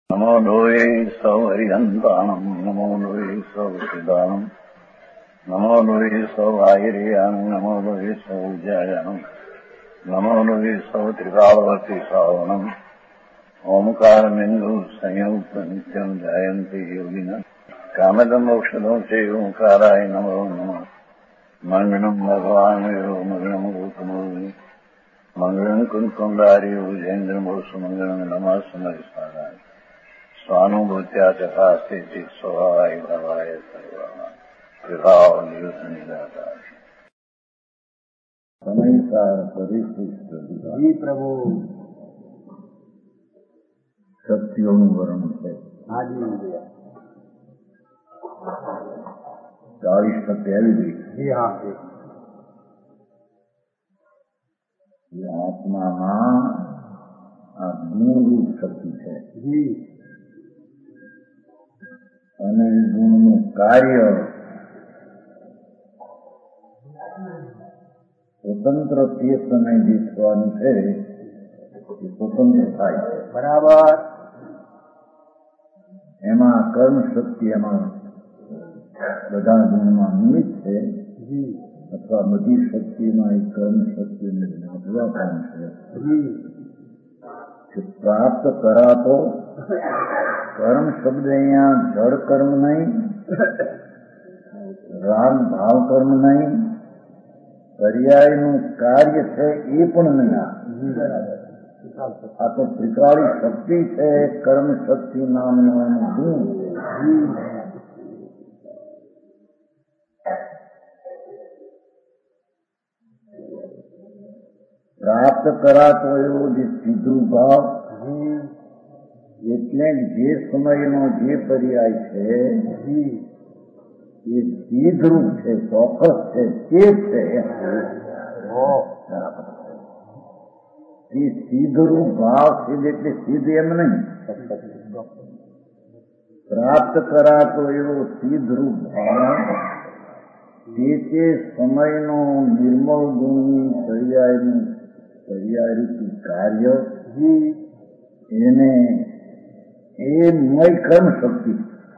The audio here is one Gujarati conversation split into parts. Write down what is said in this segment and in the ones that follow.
નમો લોહે સૌ હરિહંતાણમ નમો લોહે સૌ સિદ્ધાણમ નમો લોહે સૌ આયર્યાણમ નમો લોહે સૌ જયાણમ નમો લોહે સૌ ત્રિકાળવતી શ્રાવણમ ઓમકારમિંદુ સંયુક્ત નિત્યમ જાયંતિ યોગિના કામદમ ઔષધો છે ઓંકારાય નમો નમઃ મંગળમ ભગવાન વિરો મંગળમ ગૌતમોની મંગળમ કુંકુંડારી ઉજેન્દ્રમોષ મંગળમ નમઃ સમરિસારાય સ્વાનુભૂત્યા તથા સ્થિતિ સ્વભાવાય ભાવાય સર્વા વિભાવ નિયુદ્ધ નિરાકાર સમયસાર પરિસ્થિતિ પ્રભુ શક્તિઓનું વર્ણન છે. 40-27 આત્મામાં આ ગુણરૂપ શક્તિ છે અને ગુણનું કાર્ય સ્વતંત્ર તે સમય જે થવાનું છે એ સ્વતંત્ર થાય છે. બરાબર. એમાં કર્મ શક્તિ એમાં બધા ગુણમાં નિમિત્ત છે અથવા બધી શક્તિમાં એ કર્મ શક્તિને નાખવા પણ છે. પ્રાપ્ત કરાતો કર્મ શબ્દ અહીંયા જળ કર્મ નહીં, રાગ ભાવ કર્મ નહીં, પર્યાયનું કાર્ય છે એ પણ નહીં. આ તો ત્રિકાળી શક્તિ છે, કર્મ શક્તિ નામનું ગુણ છે. પ્રાપ્ત કરાતો એવો જે સીધું ભાવ એટલે જે સમયનો જે પર્યાય છે એ સીધરૂપ છે, ચોક્કસ છે, તે છે. એ સીધરૂપ ભાવ સિદ્ધ એટલે સિદ્ધ એમ નહીં, પ્રાપ્ત કરાતો એવો સિદ્ધરૂપ ભાવ તે સમયનો નિર્મળ ગુણની પર્યાયરૂપી કાર્ય એને એ મય કર્મ શક્તિ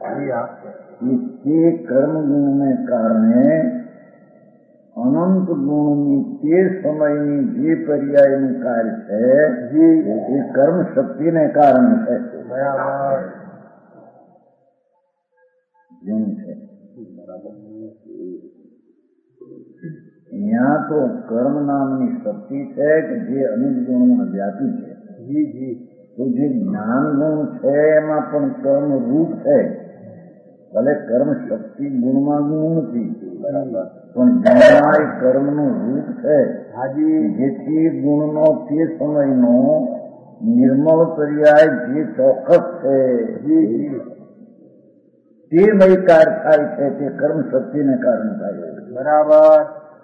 તે કર્મ ગુણને કારણે અનંત ગુણની તે સમયની જે પર્યાયનું કાર્ય છે એ કર્મ શક્તિને કારણે છે. ગુણ છે. અહીંયા તો કર્મ નામની શક્તિ છે કે જે અનેક ગુણોમાં વ્યાપી છે. તો જે જ્ઞાન ગુણ છે એમાં પણ કર્મ રૂપ છે. ભલે કર્મ શક્તિ ગુણમાં ગુણ નથી પણ ગુણમાં કર્મનું રૂપ છે. જેથી ગુણનો તે સમયનો નિર્મળ પર્યાય જે ચોક્કસ છે તે મયકાર થાય છે, તે કર્મ શક્તિને કારણે થાય છે. બરાબર.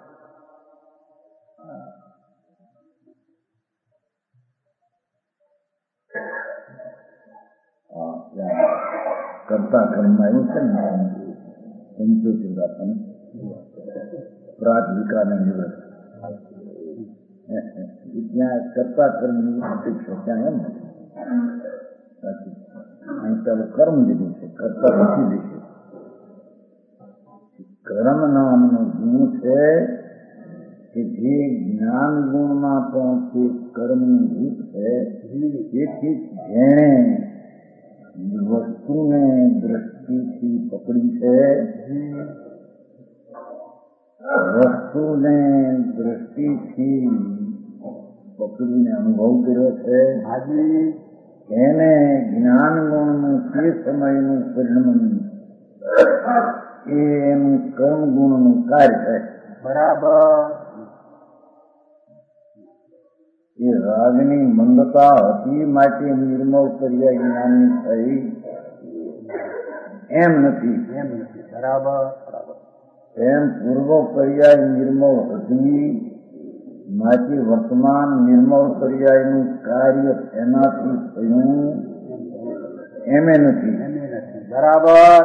કરતા કર્મમાં એવું છે ને 75 આપણને પ્રાથમિકાને નિવૃત્ત ત્યાં કરતા કર્મની અપેક્ષા ત્યાં એમ નથી. અહીં ચાલો કર્મ લીધું છે, કરતા પછી દેશે. કર્મ નામનો ગુણ છે કે જે જ્ઞાન ગુણમાં પણ તે કર્મનું રૂપ છે. તેથી જેણે વસ્તુને દ્રષ્ટિથી પકડી છે, વસ્તુને દ્રષ્ટિથી પકડીને અનુભવ કર્યો છે, એને જ્ઞાન ગુણનું તે સમયનું પરિણામ એ એનું કર્મ ગુણનું કાર્ય છે. બરાબર. એ રાગની મંદતા હતી માટે નિર્મળ પર્યાય જ્ઞાનની થઈ એમ નથી. બરાબર. એમ પૂર્વ પર્યાય નિર્મળ હતી માટે વર્તમાન નિર્મળ પર્યાયનું કાર્ય એનાથી થયું એમે નથી. બરાબર.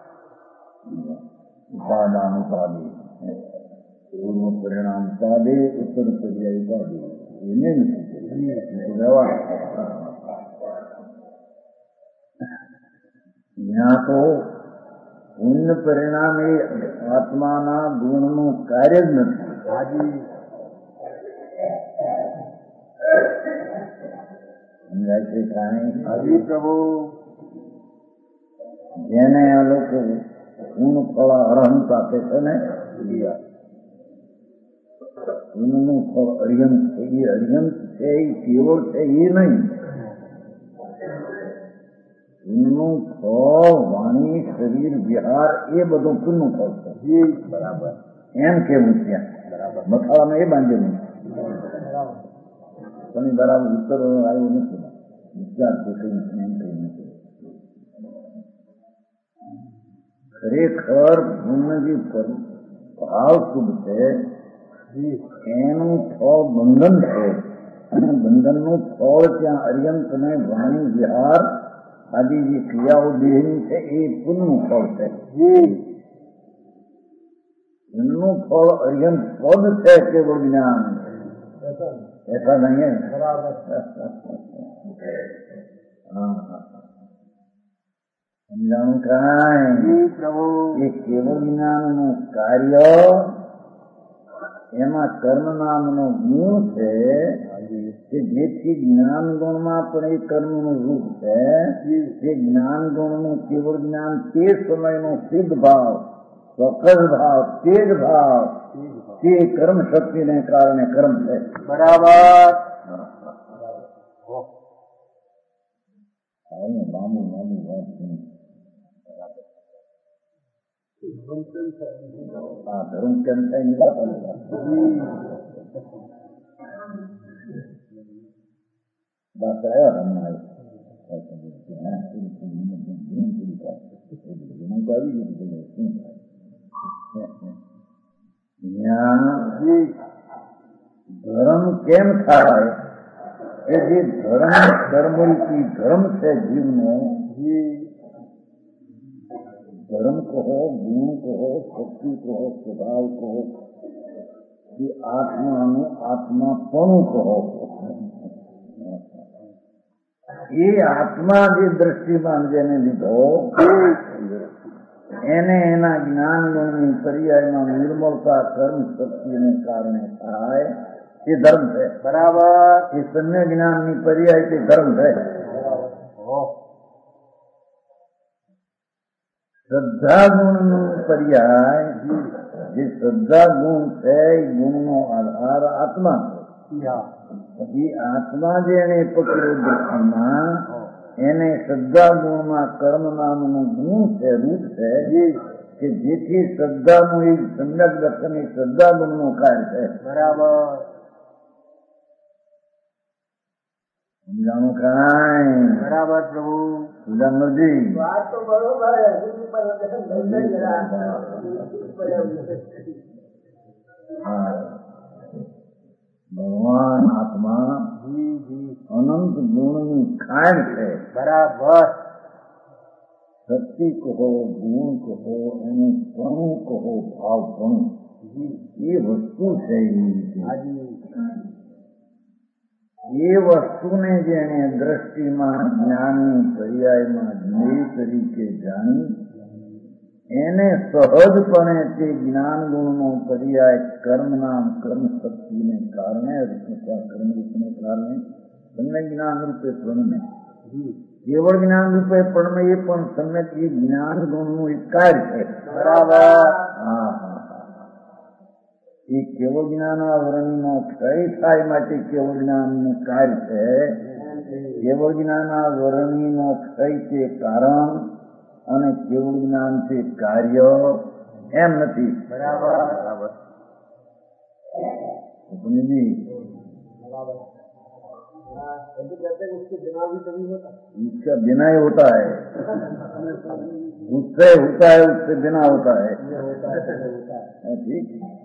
ઉપાદાન ઉપાદે પૂર્વ પરિણામ ઉપાદે ઉત્તર પર્યાય ઉપાદે એને નથી. यहाँ तो પુણ્ય પરિણામ એ આત્માના ગુણનું કાર્ય જ નથી. સમજાય છે કાંઈ? પ્રભુ જેને આ લોકો પૂર્ણ ફળ અરહંત આપે છે ને, પૂર્ણનું ફળ અરિહંત છે. એ અરિહંત છે એ કેવળ છે એ નહીં. પૂર્ણનું ફળ વાણી શરીર વિહાર એ બધું પૂર્ણનું ફળ છે. બરાબર એમ કેવું ત્યાં બરાબર મથાળામાં એ બાંધેલું તમે બરાબર ઉત્તર આવ્યો નથી. વિચાર છે કઈ નથી એમ કઈ નથી. ખરેખર પૂર્ણ જે ભાવ શુભ છે એનું ફળ બંધન છે. અને બંધનનું ફળ ત્યાં અર્યંત ને વાણી વિહાર આદિ જે ક્રિયાઓ દેહની છે એ પુણ્યનું ફળ છે. પુણ્યનું ફળ અર્યંત પદ છે કેવળ જ્ઞાન. ऐसा नहीं है. સમજાણું કાંઈ? એ કેવળ જ્ઞાનનું કાર્ય એમાં કર્મ નામનો ગુણ છે કે જેથી જ્ઞાન ગુણમાં પણ એ કર્મનું રૂપ છે. જે જ્ઞાન ગુણનું કેવળ જ્ઞાન તે સમયનો સિદ્ધ ભાવ, ચોક્કસ ભાવ, તેજ ભાવ તે કર્મ શક્તિને કારણે કર્મ છે. બરાબર લાંબુ લાંબુ વાત છે. હા ધર્મ કેમ થાય ની વાત આવ્યા ધર્મ કેમ થાય? કે જે ધર્મ કર્મરૂપી ધર્મ છે જીવનો, ધર્મ કહો, ગુણ કહો, શક્તિ કહો, સ્વભાવ કહો, એ આત્માનું આત્માપણું કહો, એ આત્મા જે દ્રષ્ટિમાં જેને લીધો એને એના જ્ઞાન ગુણની પર્યાયમાં નિર્મળતા કર્મ શક્તિને કારણે થાય એ ધર્મ છે. બરાબર એ સમ્ય જ્ઞાનની પર્યાય તે ધર્મ છે. શ્રદ્ધા ગુણનું પર્યાય જે શ્રદ્ધા ગુણ છે એ ગુણનો આધાર આત્મા છે. એ આત્મા જે એને પકડ્યો દ્રષ્ટિમાં એને શ્રદ્ધા ગુણમાં કર્મ નામનું ગુણ છે, રૂપ છે કે જેથી શ્રદ્ધાનું એ સમ્યક દર્શન એ શ્રદ્ધા ગુણનું કાર્ય છે. બરાબર સમજાણું કાંઈ? બરાબર પ્રભુ સુદામજી વાત તો બરોબર. ભગવાન આત્મા અનંત ગુણની ખાણ છે. બરાબર શક્તિ કહો, ગુણ કહો, એનું પણું કહો, ભાવ પણું એ વસ્તુ છે. એ વસ્તુને જેને દ્રષ્ટિમાં જ્ઞાનની પર્યાયમાં જ્ઞેય તરીકે જાણી એને સહજપણે તે જ્ઞાન ગુણનો પર્યાય કર્મ નામ કર્મ શક્તિને કારણે કર્મરૂપને કારણે તમને જ્ઞાન રૂપે પ્રણમે, કેવળ જ્ઞાન રૂપે પ્રણમે એ પણ તમને એ જ્ઞાન ગુણનું એક કાર્ય છે. બરાબર એ કેવળ જ્ઞાન આવરણીનો ક્ષય થાય માટે કેવળ જ્ઞાનનું કાર્ય છે. કેવળ જ્ઞાન આવરણીનો ક્ષય તે કારણ અને કેવળ જ્ઞાન તે કાર્ય એમ નથી. બરાબર इसका बिना ही होता है, उससे होता है, उससे बिना होता है. ठीक,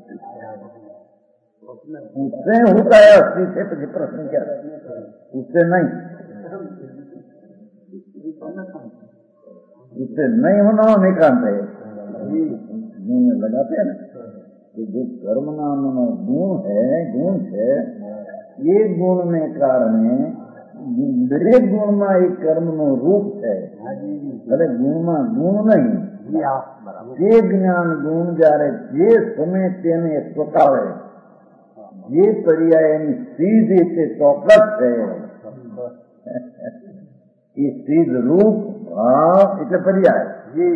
उससे होता है अस्थि से પછી પ્રશ્ન क्या? उससे नहीं, उससे नहीं होना निकांत है. लगाते हैं ना कि जो कर्म नामનો गुण છે એ ગુણને કારણે દરેક ગુણમાં એ કર્મનું રૂપ છે. ભલે ગુણમાં ગુણ નહીં, જે જ્ઞાન ગુણ જયારે જે સમય તેને સ્વતાવે, જે પર્યાય એની સીધ તે ચોક્કસ છે, એ સીધ રૂપ ભાવ એટલે પર્યાય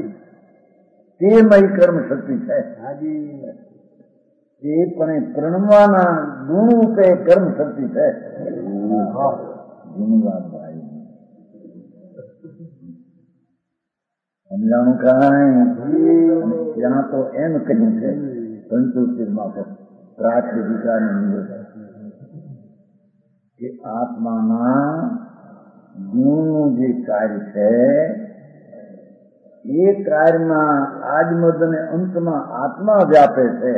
તેમય કર્મ શક્તિ છે. એ પણ પ્રણવાના ગુણ રૂપે કર્મ શક્તિ છે. જૂની વાત ભાઈ સમજાણું કાંઈ ત્યાં તો એમ કહ્યું છે પંચોતેરમાં પ્રાચ્યધિકારની નિવૃત્ત કે આત્માના ગુણનું જે કાર્ય છે એ કાર્યમાં આજમદ અને અંતમાં આત્મા વ્યાપે છે.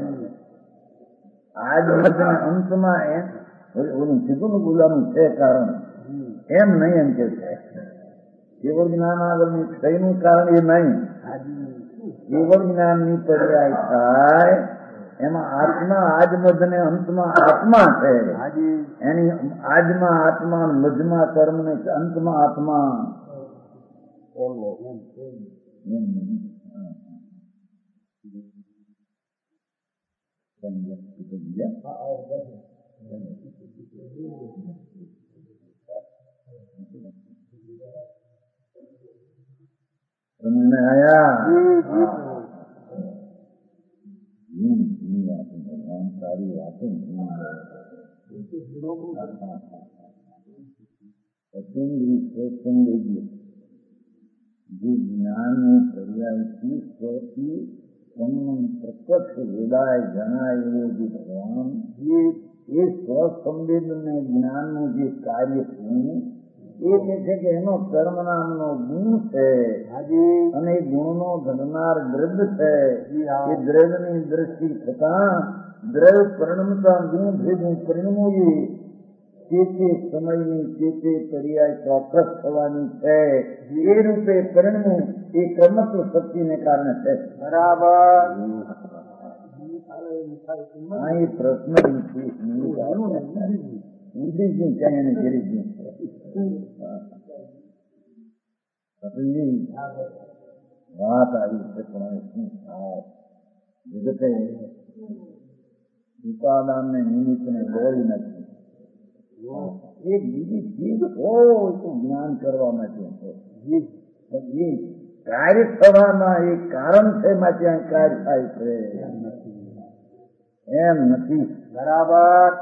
આજમદ અને અંતમાં એમ ઓલું કીધું ગુલામનું છે કારણ એમ નહીં એમ કે છે. કેવળ જ્ઞાન આગળની ક્ષયનું કારણ એ નહીં, કેવળ જ્ઞાનની પર્યાય થાય એમાં આત્મા આજમદ અને અંતમાં આત્મા છે. એની આજમાં આત્મા, મધમાં કર્મ ને અંતમાં આત્મા તમને આયા ભગવાન સારી વાતો જે જ્ઞાનની પર્યાયથી સ્વથી પ્રત્યક્ષ વેદાય જણાય એવો જે ભગવાન એ સ્વસંવેદને જ્ઞાનનું જે કાર્ય થયું એ કહે છે કે એનો કર્મ નામનો ગુણ છે અને એ ગુણનો ધરનાર દ્રવ્ય છે. એ દ્રવ્યની દ્રષ્ટિ થતા દ્રવ્ય પરિણમતા ગુણ ભેગું પરિણમવું તે સમયની તે પર્યાય ચોક્કસ થવાની છે. એ રૂપે પરિણમવું એ કર્મત્વ શક્તિને કારણે છે. બરાબર. હા, એ પ્રશ્ન બુદ્ધિજી ક્યાં એને ઘેરી વાત આવી છે પણ શું થાય જગતે ઉપાદાનને નિમિત્તને દોડી નથી. એક બીજી ચીજ હોય તો જ્ઞાન કરવા માટે એ કાર્ય થવામાં એ કારણ છે માટે આ કાર્ય થાય છે એમ નથી. બરાબર.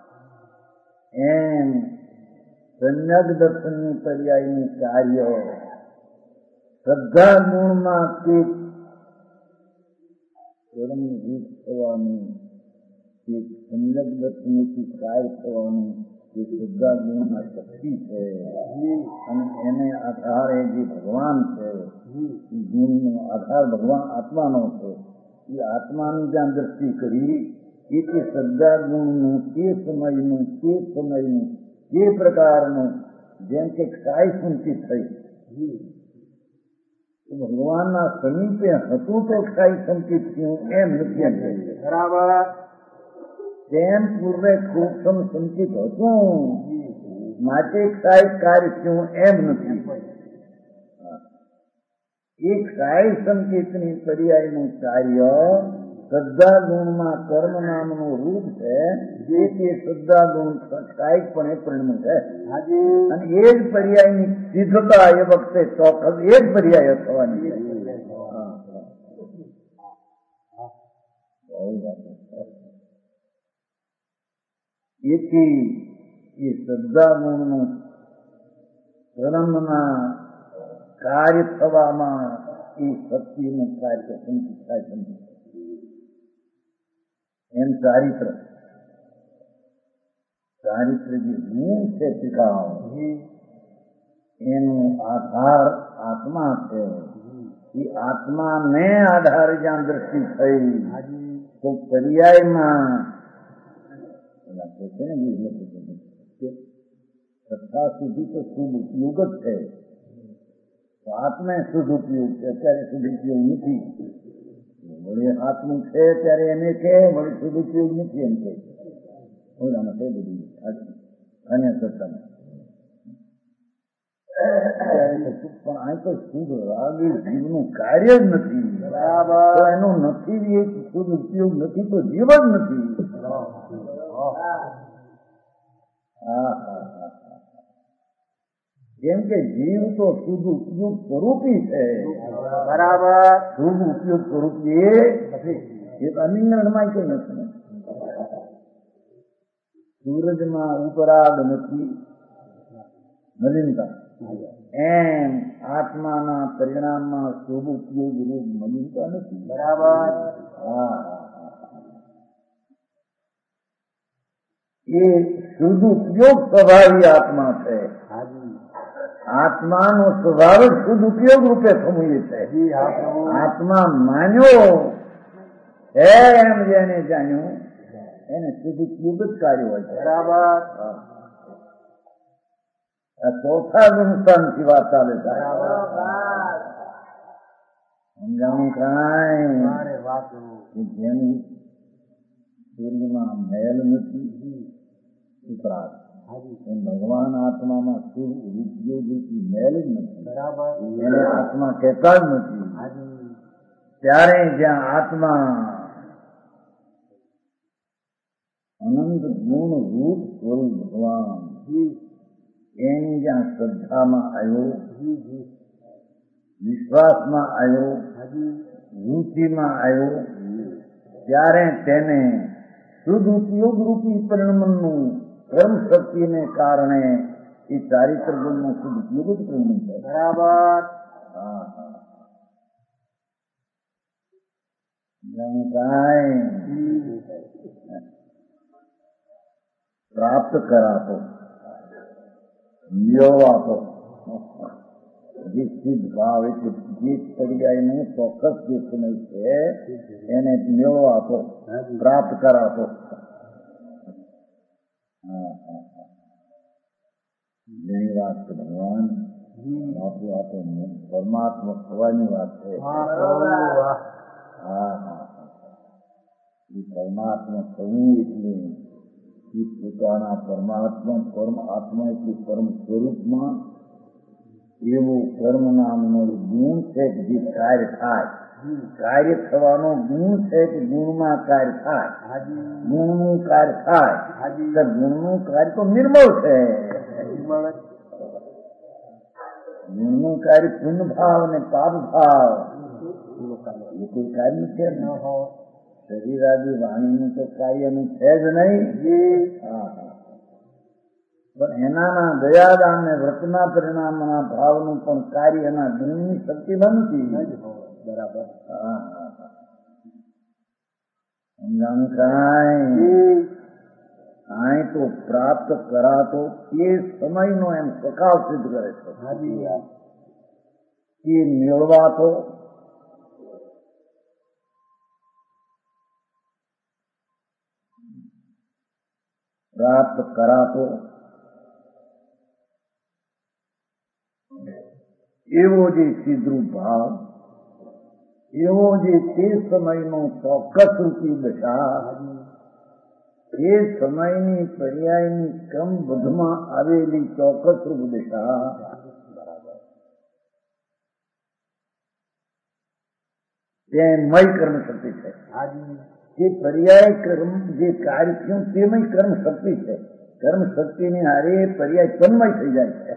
એમ સમ્યક દર્શનની પર્યાયનું કાર્ય શ્રદ્ધા ગુણમાં તે રૂપ થવાનું, તે સમ્યક દર્શનથી કાર્ય થવાનું તે શ્રદ્ધા ગુણમાં શક્તિ છે. અને એને આધારે જે ભગવાન છે એ ગુણનો આધાર ભગવાન આત્માનો છે. એ આત્માની જ્યાં દ્રષ્ટિ કરી એ તે શ્રદ્ધા ગુણનું તે સમયનું તે પ્રકારનું જેમ કે ક્ષાય સંચિત થઈ ભગવાનના સમીપે હતું તો ક્ષાય સંચિત થયું એમ નથી. બરાબર. તેમ પૂર્વે સૂક્ષ્મ સંચિત હતું માટે ક્ષાય કાર્ય થયું એમ નથી. એ ક્ષાય સંચિતની પર્યાયનું કાર્ય શ્રદ્ધા ગુણમાં કર્મ નામનું રૂપ છે જે તે શ્રદ્ધા ગુણ કાયિકપણે પરિણમે છે. અને એ જ પર્યાયની સિદ્ધતા એ વખતે ચોક્કસ એ જ પર્યાય થવાની છે. એથી એ શ્રદ્ધા ગુણનું કર્મના કાર્ય થવામાં એ શક્તિનું કાર્ય સંચિત થાય છે. એમ ચારિત્ર જે ગુણ છે ટીકાઓ એનો આધાર આત્મા છે. એ આત્માને આધારે જ્યાં દ્રષ્ટિ થઈ તો પર્યાયમાં શ્રદ્ધા સુધી તો શુભ ઉપયોગ જ છે. આત્મે શુદ્ધ ઉપયોગ છે. અત્યારે શુદ્ધ ઉપયોગ નથી. વળી આત્મું છે ત્યારે એને કે વળી શુદ્ધ ઉપયોગ નથી એમ કે ઓલામાં છે બધું અન્ય સત્તામાં પણ આ તો શુદ્ધ રાગ એ જીવનું કાર્ય જ નથી. બરાબર. તો એનો નથી એ શુદ્ધ ઉપયોગ નથી તો જીવ જ નથી. કેમ કે જીવ તો શુદ્ધ ઉપયોગ સ્વરૂપી છે. બરાબર. શુદ્ધ ઉપયોગ સ્વરૂપી એ અનિર્ણયમાં કઈ નથી. સૂરજમાં ઉપરાગ નથી, મલિનતા. એમ આત્માના પરિણામમાં શુભ ઉપયોગ રૂપ મલિનતા નથી. બરાબર. એ શુદ્ધ ઉપયોગ સ્વભાવી આત્મા છે. આત્માનો સ્વભાવ જ શુદ્ધ ઉપયોગ રૂપે થવું છે. આત્મા માન્યો એમ જેને જાણ્યું એને શુદ્ધ ઉપયોગ જ કાર્ય હોય છે. બરાબર. ચોથા ગુણસ્થાનથી વાત ચાલે છે. સમજાવું કાંઈ જેની સૂર્યમાં મેલ નથી ઉપરાગ, એમ ભગવાન આત્મામાં શુભ ઉપયોગી મેલ જ નથી. એને આત્મા કહેતા જ નથી. ત્યારે જ્યાં આત્મા અનંત ગુણ રૂપ સ્વરૂપ ભગવાન એની જ્યાં શ્રદ્ધામાં આવ્યો, વિશ્વાસમાં આવ્યો, રુચિમાં આવ્યો, ત્યારે તેને શુદ્ધ ઉપયોગ રૂપી પરિણમનનું કર્મ શક્તિને કારણે એ ચારિત્ર ગુણનો શુદ્ધ ઉપયોગ જ પરિણમ છે. બરાબર. પ્રાપ્ત કરાતો મેળવાતો જે સિદ્ધ ભાવ એટલે જે પર્યાયનું ચોક્કસ જે સમય છે એને મેળવાતો, પ્રાપ્ત કરાતો. જેની વાત છે ભગવાન આપણું આ તો પરમાત્મા થવાની વાત છે. એ પરમાત્મા થવું એટલે એ પોતાના પરમાત્મા પરમ આત્મા એટલે પરમ સ્વરૂપમાં એવો કર્મ નામનો ગુણ છે કે જે કાર્ય થાય. કાર્ય થવાનો ગુણ છે કે ગુણમાં કાર્ય થાય. ગુણનું કાર્ય થાય. ગુણનું કાર્ય તો નિર્મળ છે. ગુણનું કાર્ય પુણ્ય ભાવ ને પાપ ભાવ એ કોઈ કાર્ય છે ન હોય. શરીર આદિ વાણીનું તો કાર્યનું છે જ નહીં. પણ એનાના દયાદાન ને વ્રતના પરિણામના ભાવનું પણ કાર્ય એના ગુણની શક્તિ બનતી. બરાબર. સમજાણું કાંઈ? અહીં તો પ્રાપ્ત કરાતો તે સમયનો એમ સકાવ સિદ્ધ કરે છે. એ મેળવાતો પ્રાપ્ત કરાતો એવો જે સિદ્ધરૂપ ભાવ, એવો જે તે સમયનો ચોક્કસ રૂપી દશા, એ સમયની પર્યાયની ક્રમબદ્ધમાં આવેલી ચોક્કસ રૂપ દશા તે મય કર્મ શક્તિ છે. જે પર્યાય કર્મ જે કાર્ય થયું તેમય કર્મ શક્તિ છે. કર્મ શક્તિની હારે પર્યાય તન્મય થઈ જાય છે.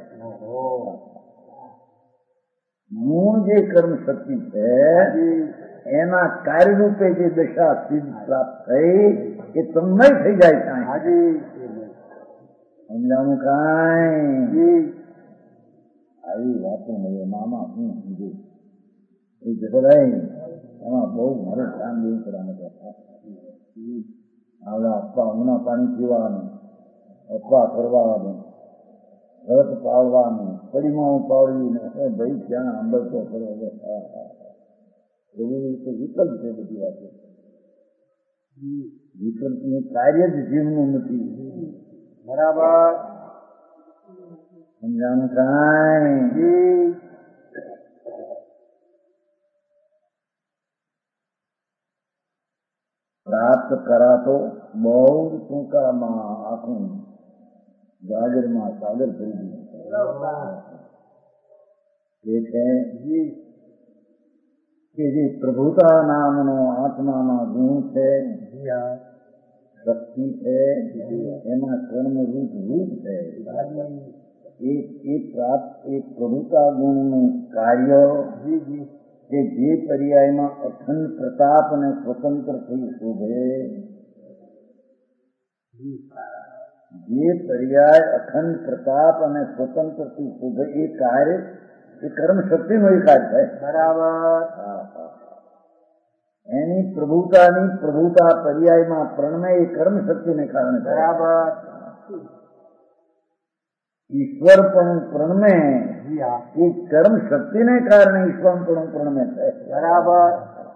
મૂળ જે કર્મ શક્તિ છે એના કાર્યરૂપે જે દશા સિદ્ધ પ્રાપ્ત થઈ એ તન્મય થઈ જાય છે. સમજાણું કાંઈ? આવી વાતો મળે મામા હું સમજુ એ જગરાય એમાં બહુ મારે ધ્યાન દેવું પડે. આવડા અપ્પા ઉના પાણી પીવાનું, અપ્પા કરવાનું, રથ પાડવાનું, પડીમાં પાડવીને ભાઈ ક્યાં આંબળતો કરો. એવી રીતે વિકલ્પ છે બધી વાતો. વિકલ્પનું કાર્ય જ જીવનું નથી. બરાબર. સમજાણું કાંઈ? પ્રાપ્ત કરાતો બહુ ટૂંકામાં આખું ગાજરમાં સાગર કરી દીધું. એ છે કે જે પ્રભુતા નામનો આત્માના ગુણ છે, શક્તિ છે, એમાં કર્મરૂપ રૂપ છે. એ પ્રભુતા ગુણનું કાર્ય કે જે પર્યાયમાં અખંડ પ્રતાપ અને સ્વતંત્રથી શોભે, જે પર્યાય અખંડ પ્રતાપ અને સ્વતંત્રથી શોભે એ કાર્ય એ કર્મ શક્તિનો એ કાર્ય છે. બરાબર. એની પ્રભુતા પર્યાયમાં પ્રણમય એ કર્મ શક્તિને કારણે. બરાબર. ઈશ્વર પણ પ્રણમે એ કર્મ શક્તિને કારણે ઈશ્વર પણ પ્રણમે છે. બરાબર.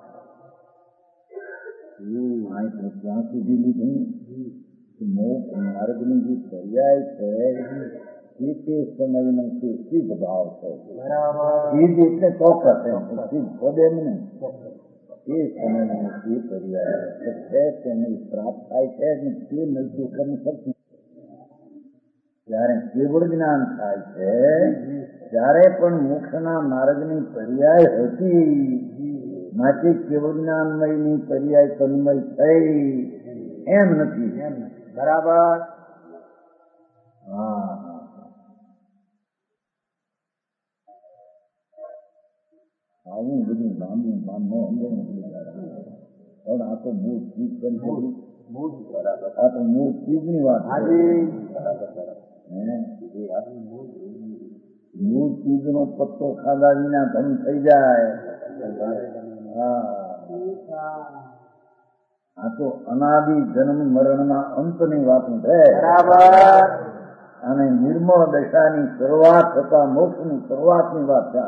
ત્યાં સુધી લીધું મોક્ષ માર્ગની જે પર્યાય છે તે સમયનો તે સિદ્ધ ભાવ છે. સિદ્ધ એટલે ચોક્કસ સિદ્ધ પદ એમ નહીં. એ સમયનો તે પર્યાય છે તેને પ્રાપ્ત થાય છે અને તે મળતી કર્મ શક્તિ. જયારે કેવળ જ્ઞાન થાય છે ત્યારે પણ મોક્ષના માર્ગની પર્યાય હતી, માટે કેવળ જ્ઞાનમયની પર્યાય તન્મય થઈ એમ નથી. બરાબર. આવું બધું લાંબુ પણ આ તો મૂળ ચીજ આ તો મૂળ ચીજની વાત. મૂળ ચીજનો પત્તો ખાધા વિના ધન થઈ જાય. આ તો અનાદિ જન્મ મરણના અંતની વાત છે. અને નિર્મળ દશાની શરૂઆત થતા મોક્ષની શરૂઆતની વાત છે.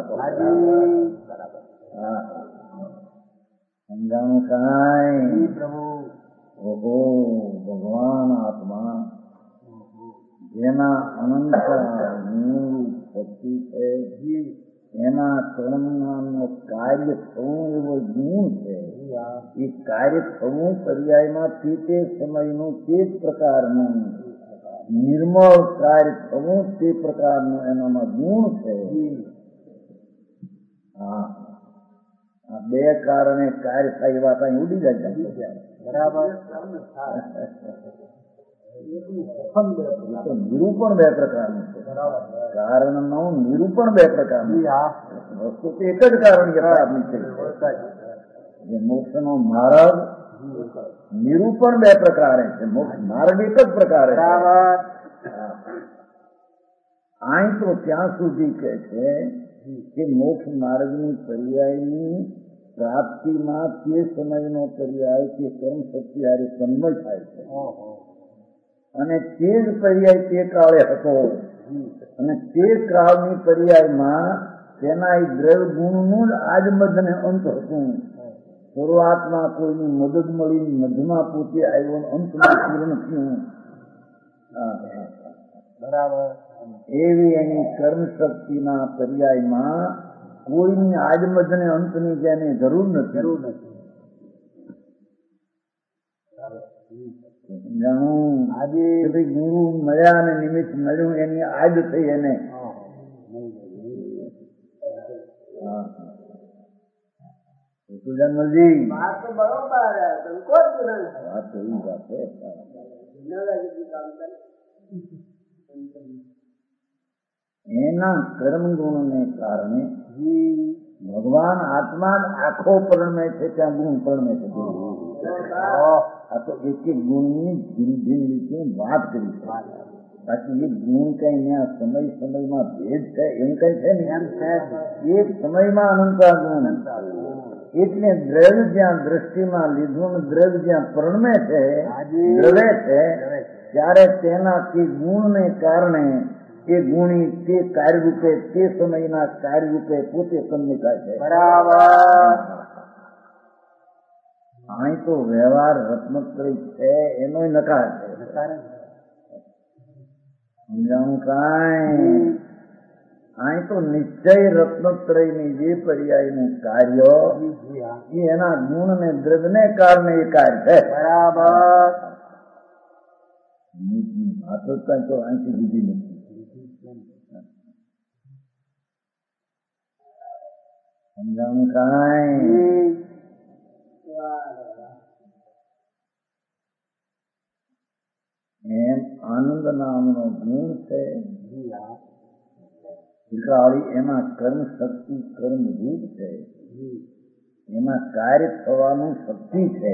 સમજાણું કાંઈ? ઓહો, ભગવાન આત્મા જેના અનંત શક્તિ છે, એના કર્મનો કાર્ય થવું એવો ગુણ છે. એ કાર્ય થવું પર્યાયમાં તે સમયનું તે જ પ્રકારનું નિર્મળ કાર્ય થવું તે પ્રકારનું એનામાં ગુણ છે. આ બે કારણે કાર્ય થાય એ વાત અહીં ઉડી જાય. બરાબર. નિરૂપણ બે પ્રકારનું છે. કારણનું નિરૂપણ બે પ્રકારનું. વસ્તુ તો એક જ કારણ યથાર્થની છે. જે મોક્ષનો માર્ગ નિરૂપણ બે પ્રકારે છે. મોક્ષ માર્ગ એક જ પ્રકારે. અહીં તો ત્યાં સુધી કહે છે કે મોક્ષ માર્ગની પર્યાયની પ્રાપ્તિમાં તે સમયનો પર્યાય કે કર્મ શક્તિ હારે તન્મય થાય છે. અને તે જ પર્યાય તે કાળે હતો અને તે કાળની પર્યાયમાં તેના એ દ્રવ્ય ગુણનું જ આજ મધને અંત હતું. શરૂઆતમાં કોઈની મદદ મળી, મધ્યમાં પોતે આવ્યો, અંતમાં પૂર્ણ થયું. બરાબર. એવી એની કર્મ શક્તિના પર્યાયમાં કોઈની આજ મધને અંતની જેને જરૂર નથી. આજે ગુરુ મળ્યા ને નિમિત્ત મળ્યું એની આજ થઈ એને. જન્મજી વાત તો બરોબર વાત તો એવી વાત છે. એના કર્મ ગુણને કારણે ભગવાન આત્મા જ આખો પરણમે છે, ત્યાં ગુણ પરણમે છે. આ તો એક એક ગુણની ભિન્ન ભિન્ન રીતે વાત કરી છે. બાકી એ ગુણ કઈ ત્યાં સમયમાં ભેદ છે એમ કઈ છે ને. એમ છે એક સમયમાં અનંતા ગુણ. એટલે દ્રવ્ય જ્યાં દ્રષ્ટિમાં લીધું, દ્રવ્ય જ્યાં પરણમે છે, દ્રવે છે, ત્યારે તેનાથી ગુણને કારણે એ ગુણી તે કાર્યરૂપે તે સમયના કાર્યરૂપે પોતે સન્નિકાય છે. બરાબર. અહીં તો વ્યવહાર રત્નત્રય છે એનો નકાર છે. સમજાણું કાંઈ? અહીં તો નિશ્ચય રત્નત્રયની જે પર્યાયનું કાર્ય એ એના ગુણ ને દ્રવ્યને કારણે એ કાર્ય છે. બરાબર. વાતો તો અહીંથી લીધી નથી. સમજાણું કાંઈ? એમ આનંદ નામનો ગુણ છે. વિકાળી એમાં કર્મ શક્તિ કર્મ રૂપ છે. એમાં કાર્ય થવાનું શક્તિ છે.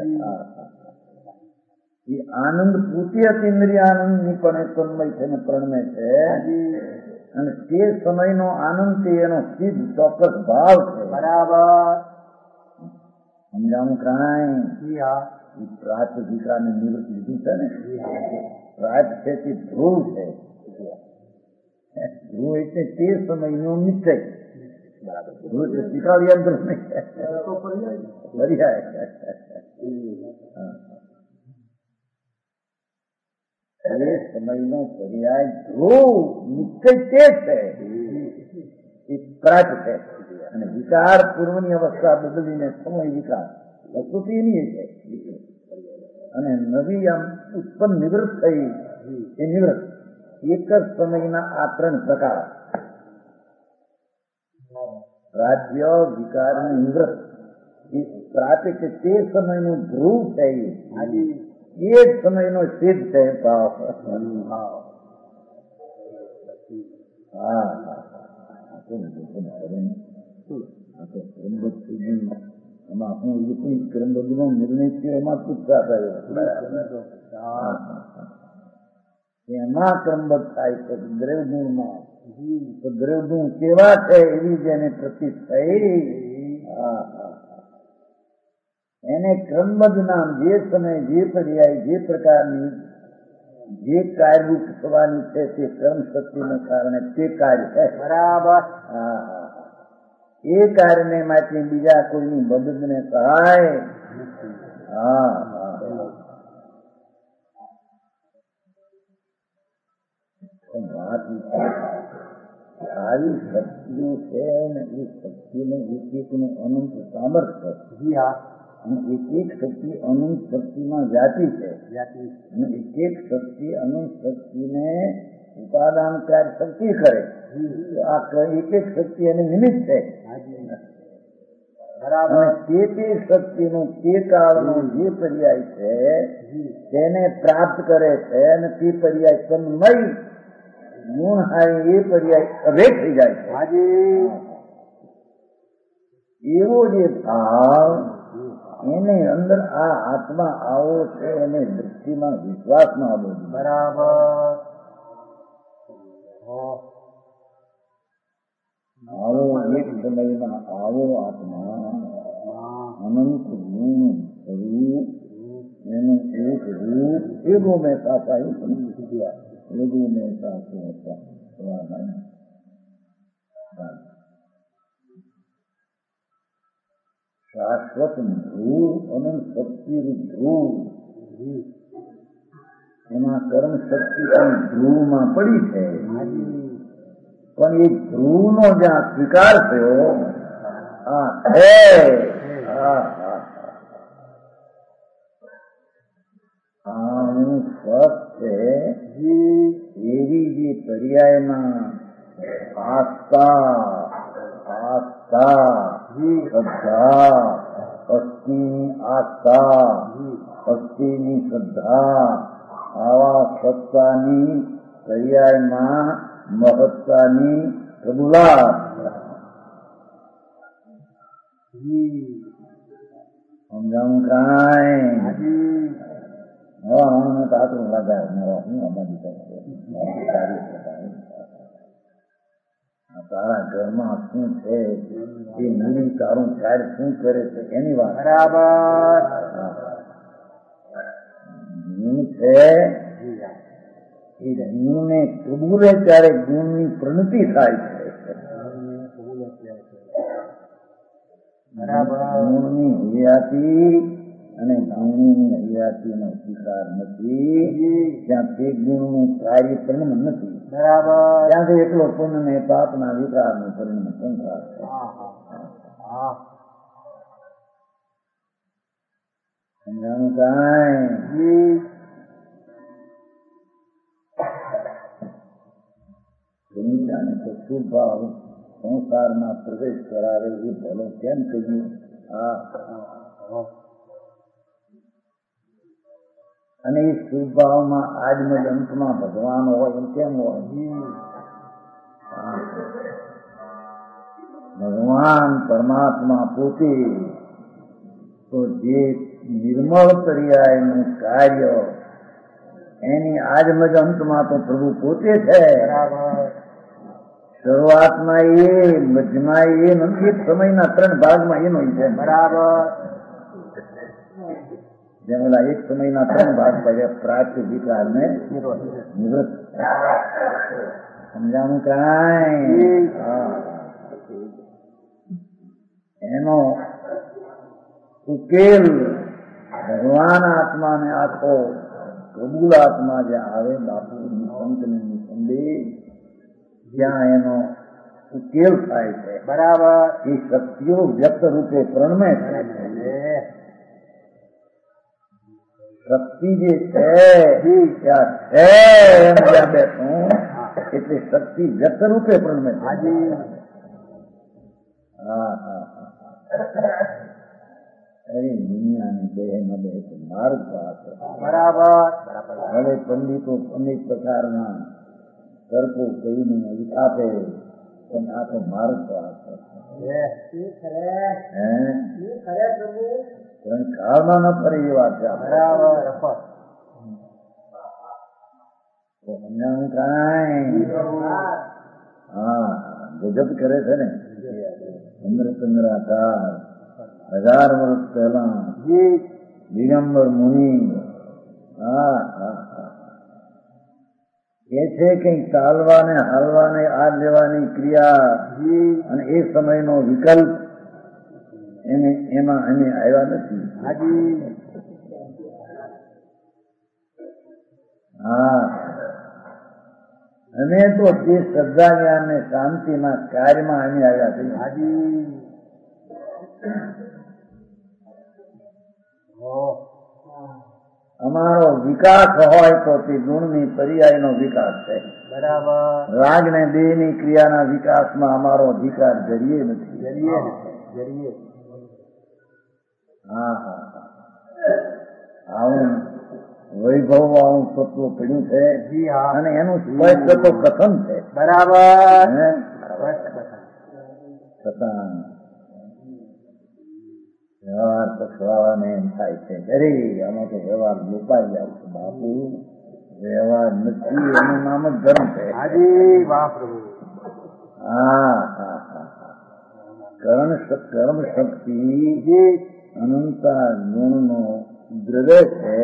એ આનંદ પોતે અતિન્દ્રિય આનંદ ની પણ તન્મય છે ને પ્રણમે છે. અને તે સમયનો આનંદ તે એનો સિદ્ધ ચોક્કસ ભાવ છે. બરાબર. સમજાવું કાંઈ? એ પ્રાત વિકારને નિવૃત્ત લીધું છે ને. પ્રાત છે તે ધ્રુવ છે. ધ્રુવ એટલે તે સમયનો નિશ્ચય. ધ્રુવ એટલે વિકાળ યંત્ર નહીં. એ સમયનો પર્યાય ધ્રુવ નિશ્ચય તે છે. એ પ્રાત છે. અને વિકાર પૂર્વની અવસ્થા બદલીને સમય વિકાર પ્રકૃતિ એની છે. અને નવી આમ ઉત્પન્ન નિવૃત્ત થઈ એ નિવૃત્ત એક જ સમયના આ ત્રણ પ્રકાર. રાજ્ય વિકાર અને નિવૃત્ત એ પ્રાત કે તે સમયનું ધ્રુવ છે. એ જ સમયનો સિદ્ધ છે ભાવ. હા એમાં હું ક્રમબદ્ધનો નિર્ણય થયો એમાં પૂછતા થયો. એમાં ક્રમબદ્ધ થાય છે દ્રવ્યગુણમાં. તો દ્રવ્યગુણ કેવા છે એવી જેને પ્રતીત થઈ એને ક્રમબદ્ધ નામ. જે સમય જે પર્યાય જે પ્રકારની જે કાર્યરૂપ થવાની છે તે કર્મ શક્તિને કારણે તે કાર્ય છે. બરાબર. એ કાર્યને માટે બીજા કોઈની મદદને સહાય. વાત આવી શક્તિઓ છે ને એ શક્તિને એક એકનું અનંત સામર્થ્ય. અને એક એક શક્તિ અનંત શક્તિમાં જાતિ છે. અને એક એક શક્તિ અનંત શક્તિને ઉપાદાન કાર્ય શક્તિ કરે. આ એક એક શક્તિ એને નિમિત્ત છે. અને તે શક્તિનું તે કાળનો જે પર્યાય છે તેને પ્રાપ્ત કરે છે. અને તે પર્યાય તન્મય ગુણ હારી એ પર્યાય અભેદ થઈ જાય છે. એવો જે ભાવ એને અંદર આ આત્મા આવો છે એને દૃષ્ટિમાં વિશ્વાસમાં આવો. બરાબર. આવો એક સમયમાં આવો આત્મા અનંત ગુણ સ્વરૂપ એનું એક રૂપ એવો મેં સાથે એવો મેં સાથે શાશ્વત ધ્રુવ અનંત શક્તિ ધ્રુવ. એમાં કર્મ શક્તિ ધ્રુવમાં પડી છે. પણ એ ધ્રુવનો જ્યાં સ્વીકાર થયો હું સ્વસ્થ છે એવી જે પર્યાયમાં આસ્થા શ્રદ્ધા અસ્થિની આસ્થા અસ્થિની શ્રદ્ધા આવા સત્તાની પર્યાયમાં મહત્તાની પ્રભુલાભ. સમજાવું કાંઈ? હવે તાતું લગાવ હું તારા ઘરમાં શું છે એ મૂડી તારું કાર્ય શું કરે છે એની વાત. બરાબર. ગુણ છે એ ગુણને પ્રભુરે ત્યારે ગુણની પ્રણતિ થાય છે. ગુણની હૈયાતી અને ગુણની હૈયાતીનો સ્વીકાર નથી. ત્યાં તે ગુણનું કાર્ય પરિણામ નથી. બરાબર. ત્યાંથી એટલો પુણ્ય ને પાપના વિકારનું પરિણામ સંસાર છે. સમજાણું કાંઈ? સુનિતાને તો શુભ ભાવ સંસારમાં પ્રવેશ કરાવે એ ભલો કેમ કહીએ? અને એ શુભભાવમાં આજના અંતમાં ભગવાન હોય એમ કેમ હોય? ભગવાન પરમાત્મા પોતે તો જે નિર્મળ પર્યાયનું કાર્ય એની આજમજ અંતમાં તો પ્રભુ પોતે છે. શરૂઆતમાં એ, મધ્યમાં એ નથી, એક સમયના 3 ભાગમાં એનો છે. બરાબર. જેમ ઓલા એક સમયના 3 ભાગ પડ્યા, પ્રાપ્ત વિકાર ને નિવૃત્ત. સમજાણું કાંઈ? એનો ઉકેલ ભગવાન આત્માને આખો કબૂલ આત્મા જ્યાં આવે, બાપુ નિસંતને નિસંદેહ જ્યાં એનો ઉકેલ થાય છે. બરાબર. એ શક્તિઓ વ્યક્ત રૂપે પ્રણમે છે. શક્તિ જે છે ત્યાં છે એમ જ્યાં બેઠું એટલે શક્તિ વ્યક્ત રૂપે પ્રણમે છે. અરે દુનિયાની દેહ ન બે માર્ગ પાસે. બરાબર. હવે પંડિતો અનેક પ્રકારના તર્કો કહીને વિખાપે, પણ આ તો માર્ગ પાસે. કાળમાં ન ફરે એ વાત છે. બરાબર. સમજાણું કાંઈ? ગજબ કરે છે ને. ચંદ્રચંદ્રાકાર 1000 વર્ષ પહેલા દિગંબર મુનિ એ છે કઈ ચાલવાને, હાલવાને, આ લેવાની ક્રિયા અને એ સમયનો વિકલ્પ એમાં અમે આવ્યા નથી. અમે તો જે શ્રદ્ધા જ્ઞાન ને શાંતિના કાર્યમાં અમે આવ્યા છીએ. અમારો વિકાસ હોય તો તે ગુણની પર્યાયનો વિકાસ છે. બરાબર. રાગ ને દેહની ક્રિયાના વિકાસમાં અમારો અધિકાર જરીએ નથી. આવું વૈભવ આવું તત્વ પડ્યું છે અને એનું સ્પષ્ટ તો કથન છે. બરાબર. છતાં વ્યવહાર પછવાવાને એમ થાય છે, અરે આમાં તો વ્યવહાર લોપાઈ જાય છે. બાપુ વ્યવહાર નથી, એનું નામ જ ધર્મ છે. કર્મ શક્તિ અનંતા ગુણનો દ્રવ્ય છે.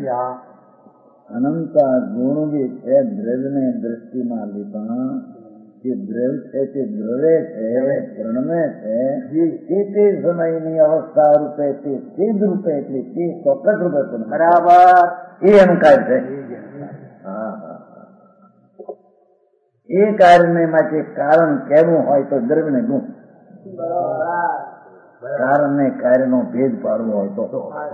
અનંતા ગુણ જે છે દ્રવ્યને દ્રષ્ટિમાં લીધા, જે દ્રવ્ય છે તે દ્રવ્ય છે, પ્રણમે છે. તે સમયની અવસ્થા રૂપે તે સિદ્ધ રૂપે એટલે તે ચોક્કસ રૂપે પણ. બરાબર. એ અહંકાર છે. એ કાર્યને માટે કારણ કહેવું હોય તો દ્રવ્યને ગુણ, કારણને કાર્યનો ભેદ પાડવો હોય તો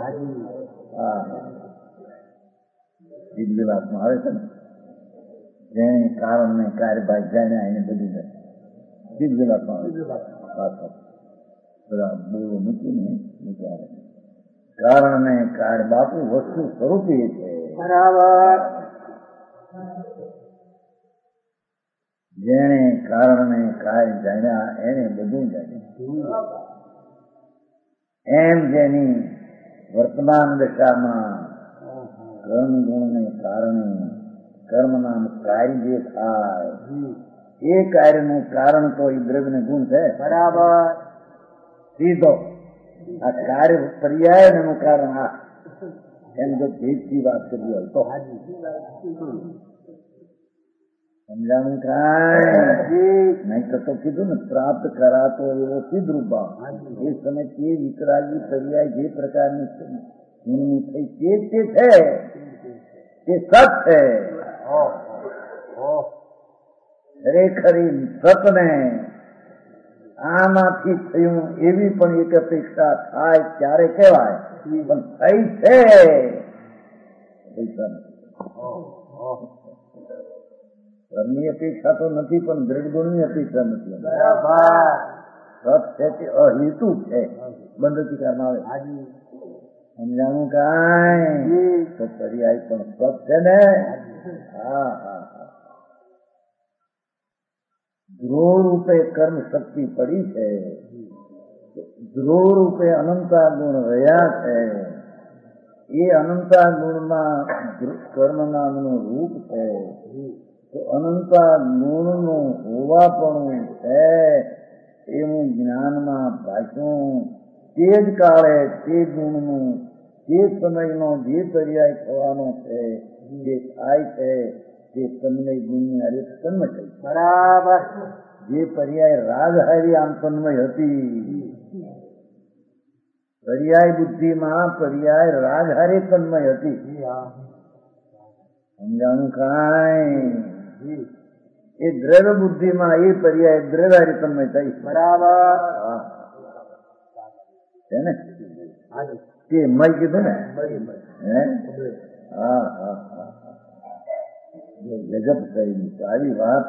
વિલાસમાં આવે છે ને, જેને કારણને કાર્યભાગ જાય એને બધું જાય. વિલાસમાં આવે બધા બોલો મૂકીને વિચારે કારણને કાર્ય બાપુ વસ્તુ સ્વરૂપી છે. બરાબર. જેને કારણને કાર્ય જાણ્યા એને બધું જાણ્યું. એમ જેની વર્તમાન દશામાં કર્મ ગુણને કારણે કર્મના કાર્ય જે થાય એ કાર્યનું કારણ તો એ દ્રવ્યને ગુણ છે. બરાબર. સીધો આ કાર્ય પર્યાય એનું કારણ આ એમ જો ભેદથી વાત કરી હોય તો સમજાણું કાંઈ નહીં તો કીધું ને, પ્રાપ્ત કરાતો એવો સિદ્ધ રૂપા એ સમય તે વિતરાગી પર્યાય જે પ્રકારની થઈ તે છે તે સત છે. ખરેખર સતને આમાંથી થયું એવી પણ એક અપેક્ષા થાય ત્યારે કહેવાય, પણ થઈ છે કર્મની અપેક્ષા તો નથી, પણ દ્રઢ ગુણની અપેક્ષા નથી. બરાબર સત છે તે અહેતુ છે, બંધ અધિકારમાં આવે. સમજાણું કાંઈ તો પર્યાય પણ સત છે ને. હા હા હા. ધ્રુવ રૂપે કર્મ શક્તિ પડી છે, ધ્રુવ રૂપે અનંતા ગુણ રહ્યા છે. એ અનંતા ગુણમાં કર્મ નામનું રૂપ છે. તો અનંતા ગુણનું હોવાપણું છે એવું જ્ઞાનમાં ભાષ્યું. તે જ કાળે તે ગુણનું તે સમયનો જે પર્યાય થવાનો છે, જે થાય છે તે તન્મય ગુણની હારે તન્મય થઈ. બરાબર. જે પર્યાય રાગહારી આમ તન્મય હતી, પર્યાય બુદ્ધિમાં પર્યાય રાગહારી તન્મય હતી. સમજાણું કાંઈ? એ દ્રવ્ય બુદ્ધિમાં એ પર્યાય દ્રવ્યહારી તન્મય થઈ. બરાબર છે ને. તે મય કીધું ને. હે? હા હા હા. ગજબ થઈ, સારી વાત.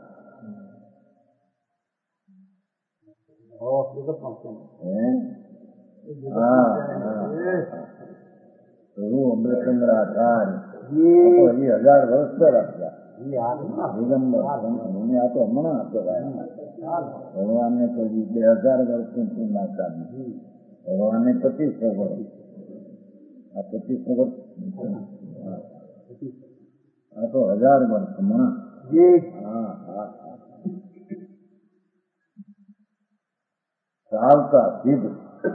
અમૃતચંદ્ર આચાર્ય હજી 1000 વર્ષ તો રાખ્યા. દિગંબર મને આ તો હમણાં હતો. ભગવાનને તો 2000 વર્ષનું પૂર્ણાકાર, ભગવાનને 2500 વર્ષ. આ 2500 વર્ષ, આ તો 1000 વર્ષ હમણાં. હા હા. ચાલતા સિદ્ધ.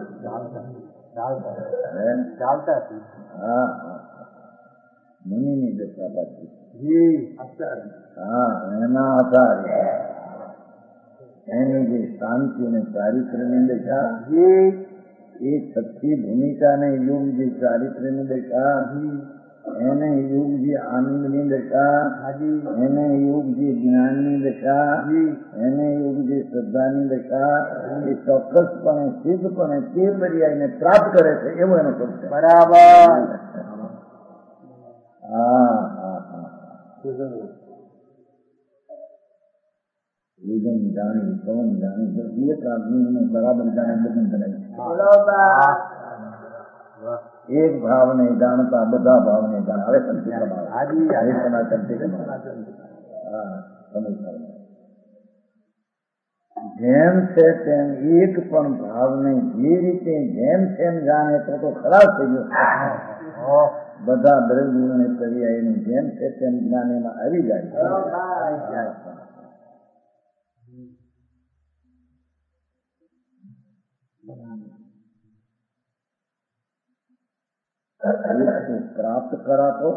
હા હા. મુનિની દશા પાછી. હા, એના આધારે એની જે શાંતિ અને ચારિત્ર્યની દશા, એ છઠ્ઠી ભૂમિકાને યુગ જે ચારિત્ર્યની દશા, એને યુગ જે આનંદની દશા, એને યુગ જે જ્ઞાનની દશા, એને યુગ જે શ્રદ્ધાની દશા, એ ચોક્કસપણે સિદ્ધપણે તે પર્યાયને પ્રાપ્ત કરે છે એવો એનો સ્વરૂપ છે. બરાબર. હા હા હા. વિગમ જાણી કૌન જાણી, એક આદમી બરાબર જાણે બધું જણાય. એક ભાવને જાણતા બધા ભાવને જાણ. હવે જેમ છે તેમ એક પણ ભાવને જે રીતે જેમ તેમ જાણે તો ખરાબ થઈ ગયો. બધા દ્રવ્યોને પર્યાયનું જેમ છે તેમ જ્ઞાન એમાં આવી જાય. પ્રાપ્ત કરાતો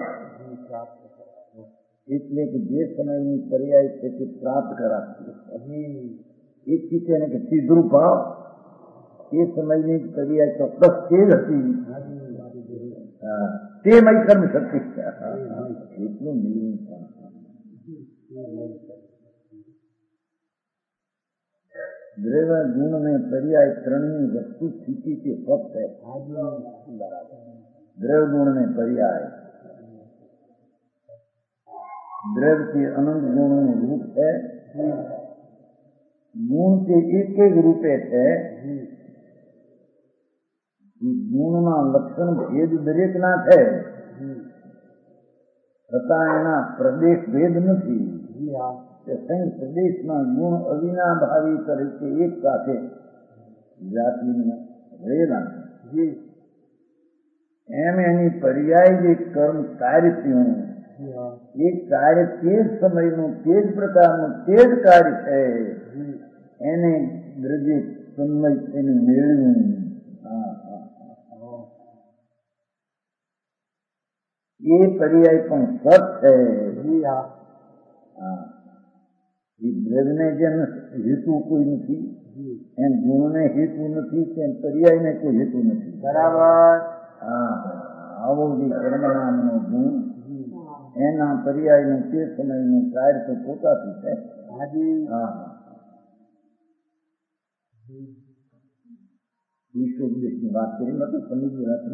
એટલે કે જે સમયની પર્યાય છે તે પ્રાપ્ત કરાતી. એક ચીજ કે સીધું ભાવ એ સમયની પર્યાય ચોક્કસ તે જ હતી. તે મય કર્મ શક્તિ એટલું મિલવું. દ્રવ્ય ગુણ ને પર્યાય ત્રણની વસ્તુ સ્થિતિ તે ફક્ત છે. દ્રવ્ય ગુણ ને પર્યાય, દ્રવ્યથી અનંત ગુણનું રૂપ છે. ગુણ તે એક એક રૂપે છે. ગુણના લક્ષણ ભેદ દરેક ના છે, છતાં એના પ્રદેશ ભેદ નથી. પ્રદેશના ગુણ અવિનાભાવી તરીકે એક સાથે જાતિને રહેલા છે. એમ એની પર્યાય જે કર્મ કાર્ય થયું, એ કાર્ય તે જ સમયનું તે જ પ્રકારનું તે જ કાર્ય છે. એને દ્રવ્ય તન્મય એને મેળવ્યું. એ પર્યાય પણ સત છે. એ દ્રવ્યને જેમ હેતુ કોઈ નથી, એમ ગુણને હેતુ નથી, તેમ પર્યાયને કોઈ હેતુ નથી. બરાબર. હા, આવો જે કર્મ નામનો ગુણ એના પર્યાયનું તે સમયનું કાર્ય તો પોતાથી છે. હા, વિશ્વ ઉપદેશની વાત કરી નથી, સમજની વાત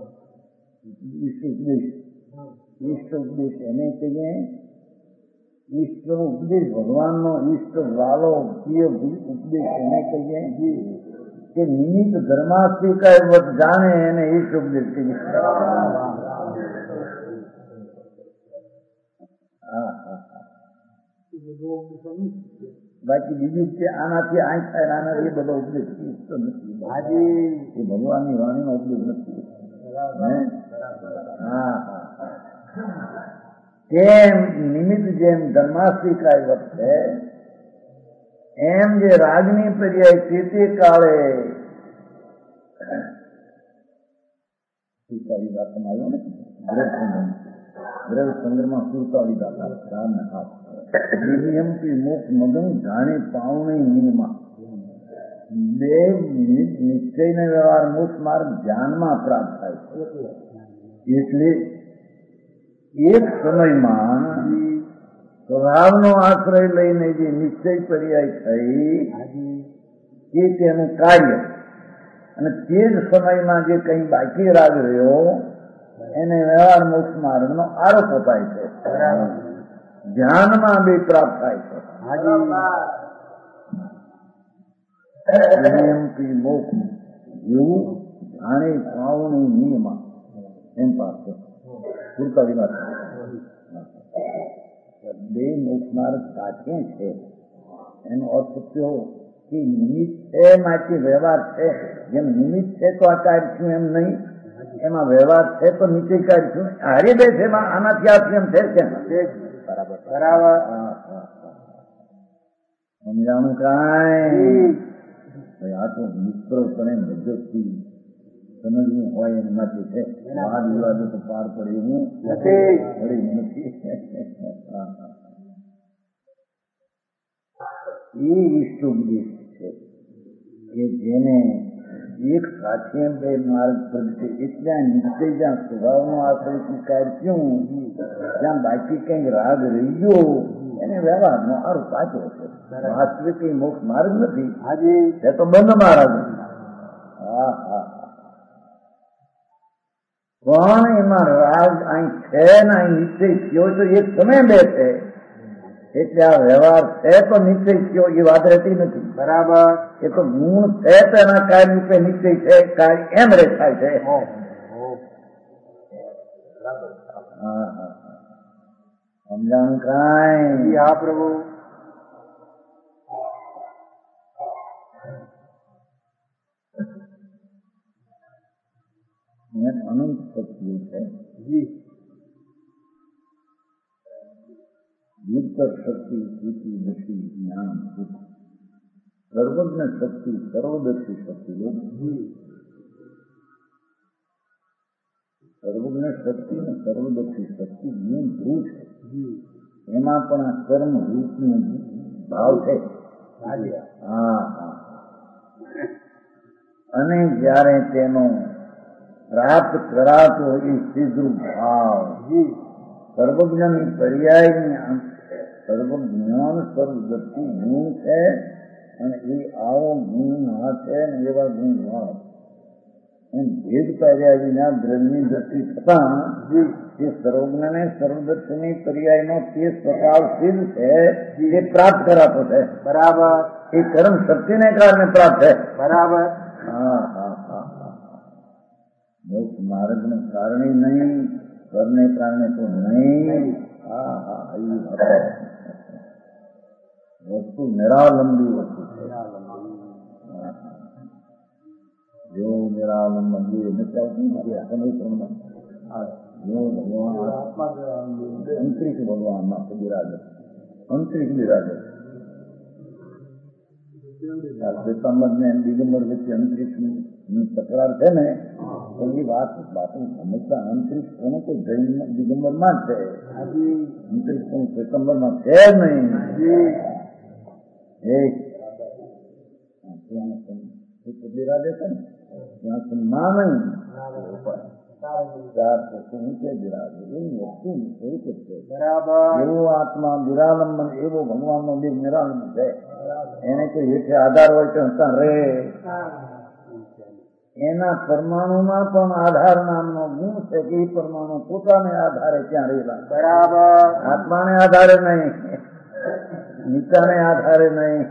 નહીં. વિશ્વ ઉપદેશ એને કહીએ ઈષ્ટનો ઉપદેશ ભગવાનનો ઈષ્ટ વાલો પ્રિય ઉપદેશ એને કહીએ કે નિમિત્ત ધર્માસ્તિકા વત જાણે એને ઈષ્ટ ઉપદેશ કહીએ. બાકી બીજું છે આનાથી આ થાય આના એ બધો ઉપદેશ ઈષ્ટ નથી. એ ભગવાનની વાણીનો ઉપદેશ નથી. તેમ નિમિત્ત જેમ ધર્માસ્તિકા વત છે એમ જે રાજની પર્યાય તે કાળે સુરતાળી દાખલ આવ્યો ને ગ્રહ ચંદ્રમાં સુરતાળી દાખલ રામને હાથ નિયમથી મોક્ષ મગન જાણે પાવણી નિયમા બે નિશ્ચયનો વ્યવહાર મોક્ષ માર્ગ ધ્યાનમાં પ્રાપ્ત થાય છે. એટલે એક સમયમાં સ્વભાવનો આશ્રય લઈને જે નિશ્ચય પર્યાય થઈ એ તેનું કાર્ય અને તે જ સમયમાં જે કંઈ બાકી રાગ રહ્યો એને વ્યવહાર મોક્ષ માર્ગનો આરોપ થાય છે. ધ્યાનમાં બે પ્રાપ્ત થાય છે. નિયમથી મોક્ષ જેવું જાણે પાવણી નિયમા એમ પાસે પૂરતાની વાત બે મોક્ષ માર્ગ સાચે છે એનો અર્થ થયો કે નિમિત્ત છે માટે વ્યવહાર છે. જેમ નિમિત્ત છે તો આ કાર્ય છું એમ નહીં, એમાં વ્યવહાર છે તો નીચે કાર્ય છું. હારી બે છે એમાં આનાથી આ એમ છે કેમ બરાબર બરાબર સમજાણું કાંઈ આ તો મિત્રોપણે મદદથી સમજવું હોય એમ માટે છે. વાદ વિવાદો તો પાર પડે એવું નથી. એ ઈષ્ટ ઉપદેશ છે કે જેને એક સાથે બે માર્ગ પ્રગટે એટલે નિશ્ચય જ્યાં સ્વભાવનો આશ્રય સ્વીકાર્યું જ્યાં બાકી કંઈક રાગ રહી ગયો એને વ્યવહારનો આરોપ પાછો છે. વાસ્તવિક કઈ મોક્ષ માર્ગ નથી, એ તો બંધ માર્ગ. પણ એમાં રાગ અહીં છે ને અહીં નિશ્ચય થયો તો એક સમય બે છે એટલે આ વ્યવહાર છે તો નિશ્ચય થયો એ વાત રહેતી નથી. બરાબર. એ તો ગુણ છે તો એના કાર્ય રૂપે નિશ્ચય છે, કાર્ય એમ રેખાય છે. સમજાણું કાંઈ? હા પ્રભુ. અનંત શક્તિઓ છે. યુક્ત શક્તિ સ્થિતિ દશી જ્ઞાન સુખ સર્વજ્ઞ શક્તિ સર્વદર્શી શક્તિ સર્વજ્ઞ શક્તિ અને સર્વદર્શી શક્તિ ગુણ ધ્રુવ છે. એમાં પણ આ કર્મ રૂપનો ભાવ છે. અને જયારે તેનો પ્રાપ્ત કરાતો એ સિદ્ધ ભાવ સર્વજ્ઞની પર્યાયની સર્વજ્ઞાન સર્વદર્શી ગુણ છે અને એ આવો ગુણ હા છે ને એવા ગુણ હા એમ ભેદ પર્યાય વિના દ્રવ્યની દ્રષ્ટિ થતા એ સર્વજ્ઞને સર્વદર્શની પર્યાયનો તે સ્વભાવ સિદ્ધ છે એ પ્રાપ્ત કરાતો છે. બરાબર. એ કર્મ શક્તિને કારણે પ્રાપ્ત છે. બરાબર. મોક્ષ માર્ગને કારણે નહીં, કરને કારણે તો નહીં. વસ્તુ નિરાલંબી વસ્તુ છે. જો નિરાલંબી નથી આવતું સમીકરણમાં જો ભગવાન અંતરિક્ષ ભગવાનમાં બિરાજે, અંતરિક્ષ બિરાજે. શ્વેતાંબર ને દિગંબર વચ્ચે અંતરિક્ષની તકરાર છે ને તો એ વાતો સમજતા અંતરિક્ષ કોને તો જૈન દિગંબરમાં જ છે, અંતરિક્ષ કોણ શ્વેતાંબરમાં છે જ નહીં. બિરાજે છે ને ત્યાં સન્માન નહીં બિરાજે એવી વસ્તુ સ્વરૂપ છે. એવો આત્મા નિરાલંબન એવો ભગવાનનો દેવ નિરાલંબન છે. એને કોઈ હેઠે આધાર હોય તો હસતા રે એના પરમાણુમાં પણ આધાર નામનો ગુણ છે કે એ પરમાણુ પોતાને આધારે ત્યાં રહેલા. બરાબર. આત્માને આધારે નહીં, નીચાને આધારે નહીં.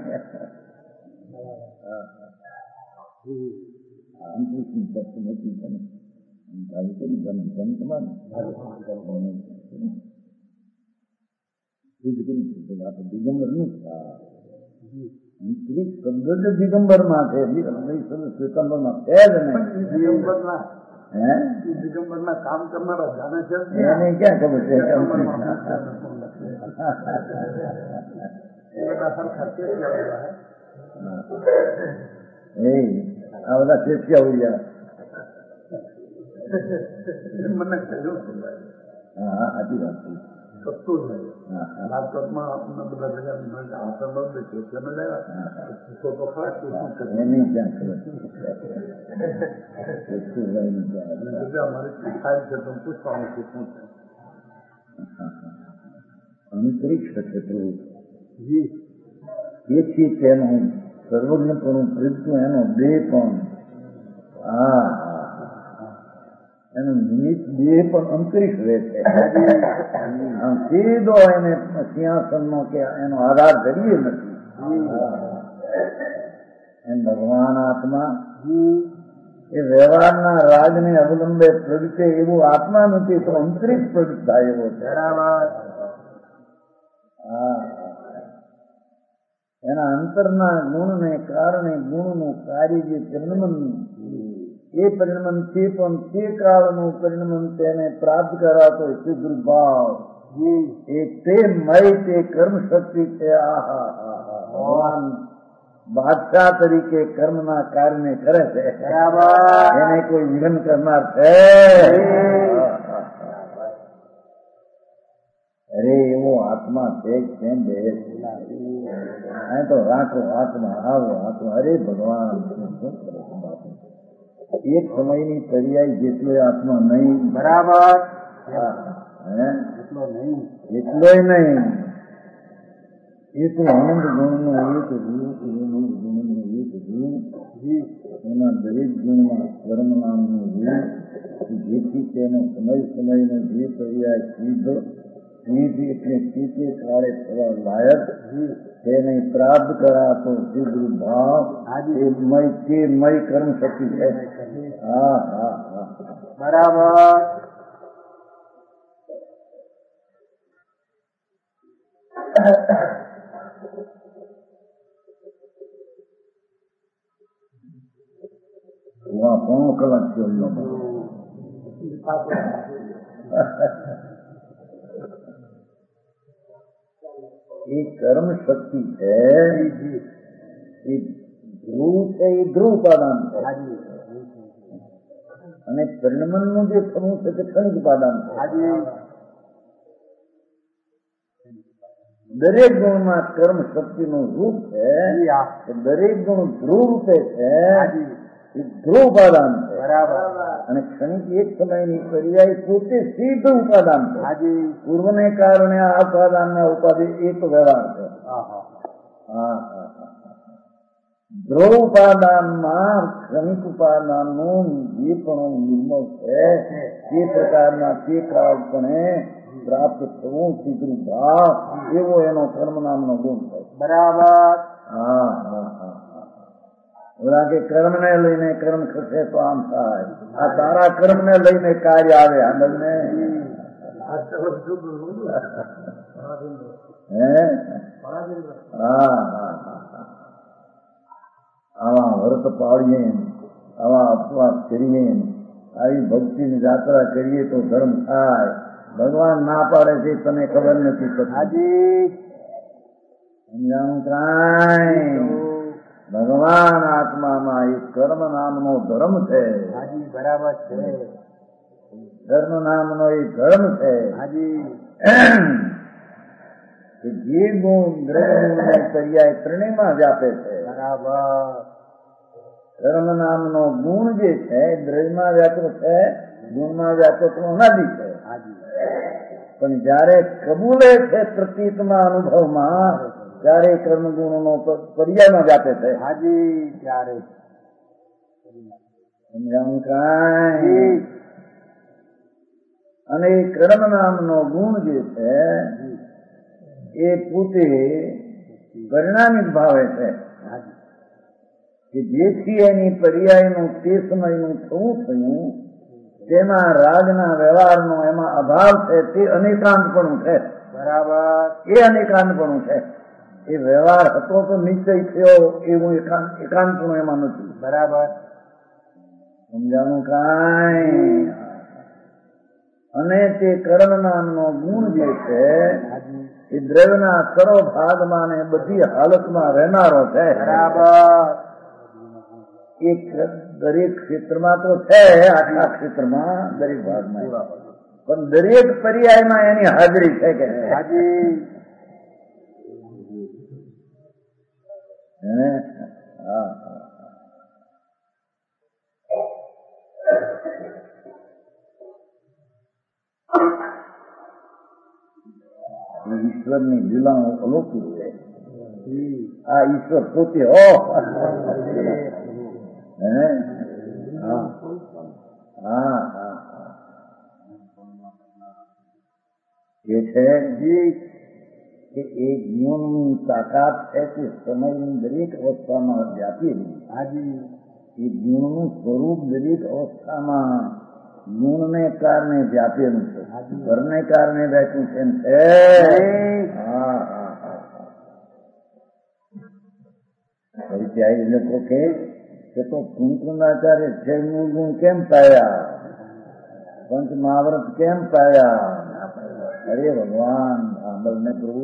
દિગંબર નું શબ્દ દિગંબર માં છે, શ્વેતાંબર માં છે જ નહીં. દિગંબર ના કામ કરનારા જાણે છે એને ક્યાં ખબર છે? આ બધા શેઠિયા ઉડ્યા. મને કહ્યું હા, સાચી વાત છે. સસ્તું છે. લાપટોપમાં આપણને બધા ભેગા તો ખરા એની ક્યાં ખબર મારી થાય છે તો પૂછવાનું છે શું છે. અંતરિક્ષ ક્ષેત્રો એથી તેનું સર્વજ્ઞપણું પ્રજ્ઞ એનો દેહ પણ એનો નિમિત્ત દેહ પણ અંતરિક્ષ રહે છે. સીધો એને સિંહાસનનો કે એનો આધાર ધરીએ નથી. એમ ભગવાન આત્મા એ વ્યવહારના રાજને અવલંબે પ્રગટે એવું આત્મા નથી, તો અંતરિક્ષ પ્રગટ થાય એવો છે. એના અંતરના ગુણને કારણે ગુણનું કાર્ય જે પરિણમન, એ પરિણમન છે પણ તે કાળનું પરિણમન તેને પ્રાપ્ત કરાતો શીઘ્ર ભાવ એ તે મય તે કર્મ શક્તિ છે. ભગવાન બાદશાહ તરીકે કર્મના કાર્યને કરે છે, એને કોઈ વિઘ્ન કરનાર છે? અરે એવો આત્મા છે કેમ બે તો રાખો આત્મા, આવો આત્મા. અરે ભગવાન એક સમયની પર્યાય જેટલો આત્મા નહીં. બરાબર. એટલોય નહીં. એ તો આનંદ ગુણનો એક રૂપ, ગુણનો એક રૂપ, એના દરેક ગુણમાં કર્મ નામનું રૂપ, જેથી તેનો સમયનો જે પર્યાય સીધો એટલે તે કાળે થવા લાયક તેને પ્રાપ્ત કરાતો શીઘ્ર ભાવ તે મય કર્મ શક્તિ છે. બરાબર. પોણો કલાક થયો. એ કર્મ શક્તિ છે, એ ધ્રુવ છે, એ ધ્રુવ ઉપાદાન છે. અને પરિણમનનું જે થવું છે તે ખનિજ ઉપાદાન છે. દરેક ગુણમાં કર્મ શક્તિનું રૂપ છે, દરેક ગુણ ધ્રુવ રૂપે છે, એ ધ્રુવ ઉપાદાન છે. અને ક્ષણિક એક સમયની પર્યાય પોતે સીધું ઉપાદાન છે. પૂર્વને કારણે આ ઉપાદાન ઉપાધિ એક વ્યવહાર છે. ધ્રુવ ઉપાદાનમાં ક્ષણિક ઉપાદાનનું જે પણ નિર્મળ છે તે પ્રકારના તે કાળપણે પ્રાપ્ત થવું શીઘ્ર ભાવ એવો એનો કર્મ નામનો ગુણ છે. બરાબર. ઓલા કે કર્મ ને લઈને કર્મ ખસે તો આમ થાય. આ તારા કર્મ ને લઈને કાર્ય આવે. આગળ ને આવા વ્રત પાડીએ, આવા અપવાસ કરીએ, આવી ભક્તિની યાત્રા કરીએ તો ધર્મ થાય. ભગવાન ના પાડે છે તને ખબર નથી પડતી. સમજાણું કાંઈ? ભગવાન આત્મામાં એક કર્મ નામનો ધર્મ છે. બરાબર છે. ધર્મ નામનો એક ધર્મ છે કે જે ગુણ દ્રવ્ય પર્યાય ત્રણેયમાં વ્યાપે છે. બરાબર. ધર્મ નામનો ગુણ જે છે દ્રવ્યમાં વ્યાપો છે, ગુણમાં વ્યાપો તો અનાદિ છે. પણ જયારે કબૂલે છે પ્રતીતમાં અનુભવમાં ત્યારે કર્મ ગુણનો પર્યાયમાં વ્યાપે છે. સમજાવું કાંઈ? અને એ કર્મ નામનો ગુણ જે છે એ પોતે પરિણામિક ભાવે છે કે જેથી એની પર્યાયનું તે સમયનું થયું તેમાં રાગના વ્યવહારનો એમાં અભાવ છે તે અનેકાંતપણું છે. બરાબર. એ અનેકાંતપણું છે. એ વ્યવહાર હતો તો નિશ્ચય થયો એવું એકાંતપણું એમાં નથી. બરાબર. સમજાનું કાંઈ? અને તે કર્મ નામનો ગુણ જે છે એ દ્રવ્યના સર્વ ભાગમાં ને બધી હાલતમાં રહેનારો છે. બરાબર. એક દરેક ક્ષેત્રમાં તો છે, આખા ક્ષેત્રમાં દરેક ભાગમાં, પણ દરેક પર્યાયમાં એની હાજરી છે કે ઈશ્વરની લીલાઓ અલૌકિક છે. આ ઈશ્વર પોતે હો એ છે કે એ જીવનની તાકાત છે કે સમયની દરેક અવસ્થામાં વ્યાપી રહી. એ જીવનનું સ્વરૂપ દરેક અવસ્થામાં ગુણને કારણે વ્યાપેલું છે, ઘરને કારણે બેઠું છે. ત્યારે લોકો કે તો કુંકુમાચાર્ય છે મૂળ ગુણ કેમ પાયા, પંચ મહાવ્રત કેમ પાયા? અરે ભગવાન સાંભળને પ્રભુ,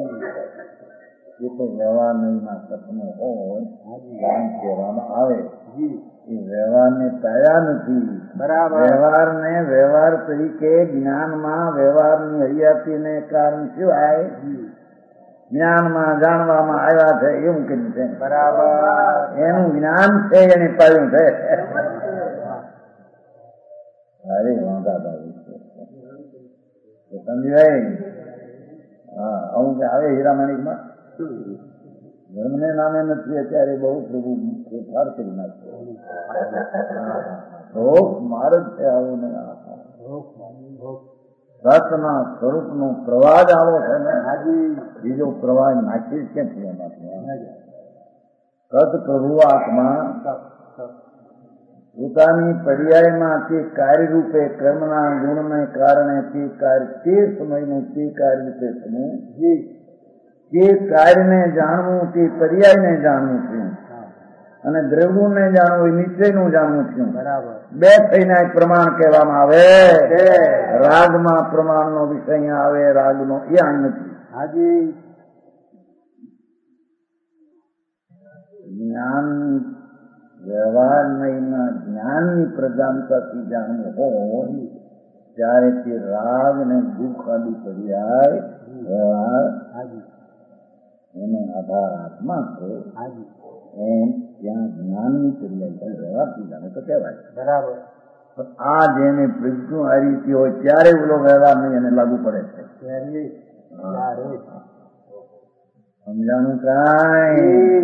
એ તો વ્યવહાર નહીં સપનો હોય કહેવામાં આવે. એ વ્યવહારને પાયા નથી. વ્યવહારને વ્યવહાર તરીકે જ્ઞાનમાં વ્યવહારની હરિયાતીને કારણ સિવાય જ્ઞાનમાં જાણવામાં આવ્યા છે એવું કર્યું છે. બરાબર. એનું જ્ઞાન છે એને પાયું છે. અરે વાંધાભાઈ સમજાય? અમુક આવે હીરામણિકમાં ધર્મને નામે નથી અત્યારે બહુ પ્રભુ ફેરફાર કરી નાખ્યો. માર્ગ છે આવો ને સતના સ્વરૂપનો પ્રવાહ જ આવો છે ને. બીજો પ્રવાહ નાખી ક્યાંથી એમાંથી? સત પ્રભુ આત્મા પોતાની પર્યાયમાં તે કાર્યરૂપે કર્મના ગુણને કારણે તે કાર્ય તે સમયનું તે કાર્ય રૂપે થયું. તે કાર્યને જાણવું તે પર્યાયને જાણવું થયું, અને દ્રવ્યને જાણવું એ નિશ્ચયનું જાણવું થયું. બરાબર. બે થઈને પ્રમાણ કહેવામાં આવે. રાગમાં પ્રમાણનો વિષય અહીંયા આવે, રાગનો એ આ નથી. જ્ઞાન વ્યવહાર નહીંના જ્ઞાનની પ્રધાનતાથી જાણવું હોય ત્યારે તે રાગ ને દુઃખ આદિ પર્યાય વ્યવહાર એનો આધાર આત્મા છે. એમ ત્યાં જ્ઞાનની પર્યાય વ્યવહારથી જાણે તો કહેવાય. બરાબર. પણ આ જેને પ્રજ્ઞુ આ રીતે હોય ત્યારે ઓલો વ્યવહાર નહીં એને લાગુ પડે છે. સમજાણું કાંઈ?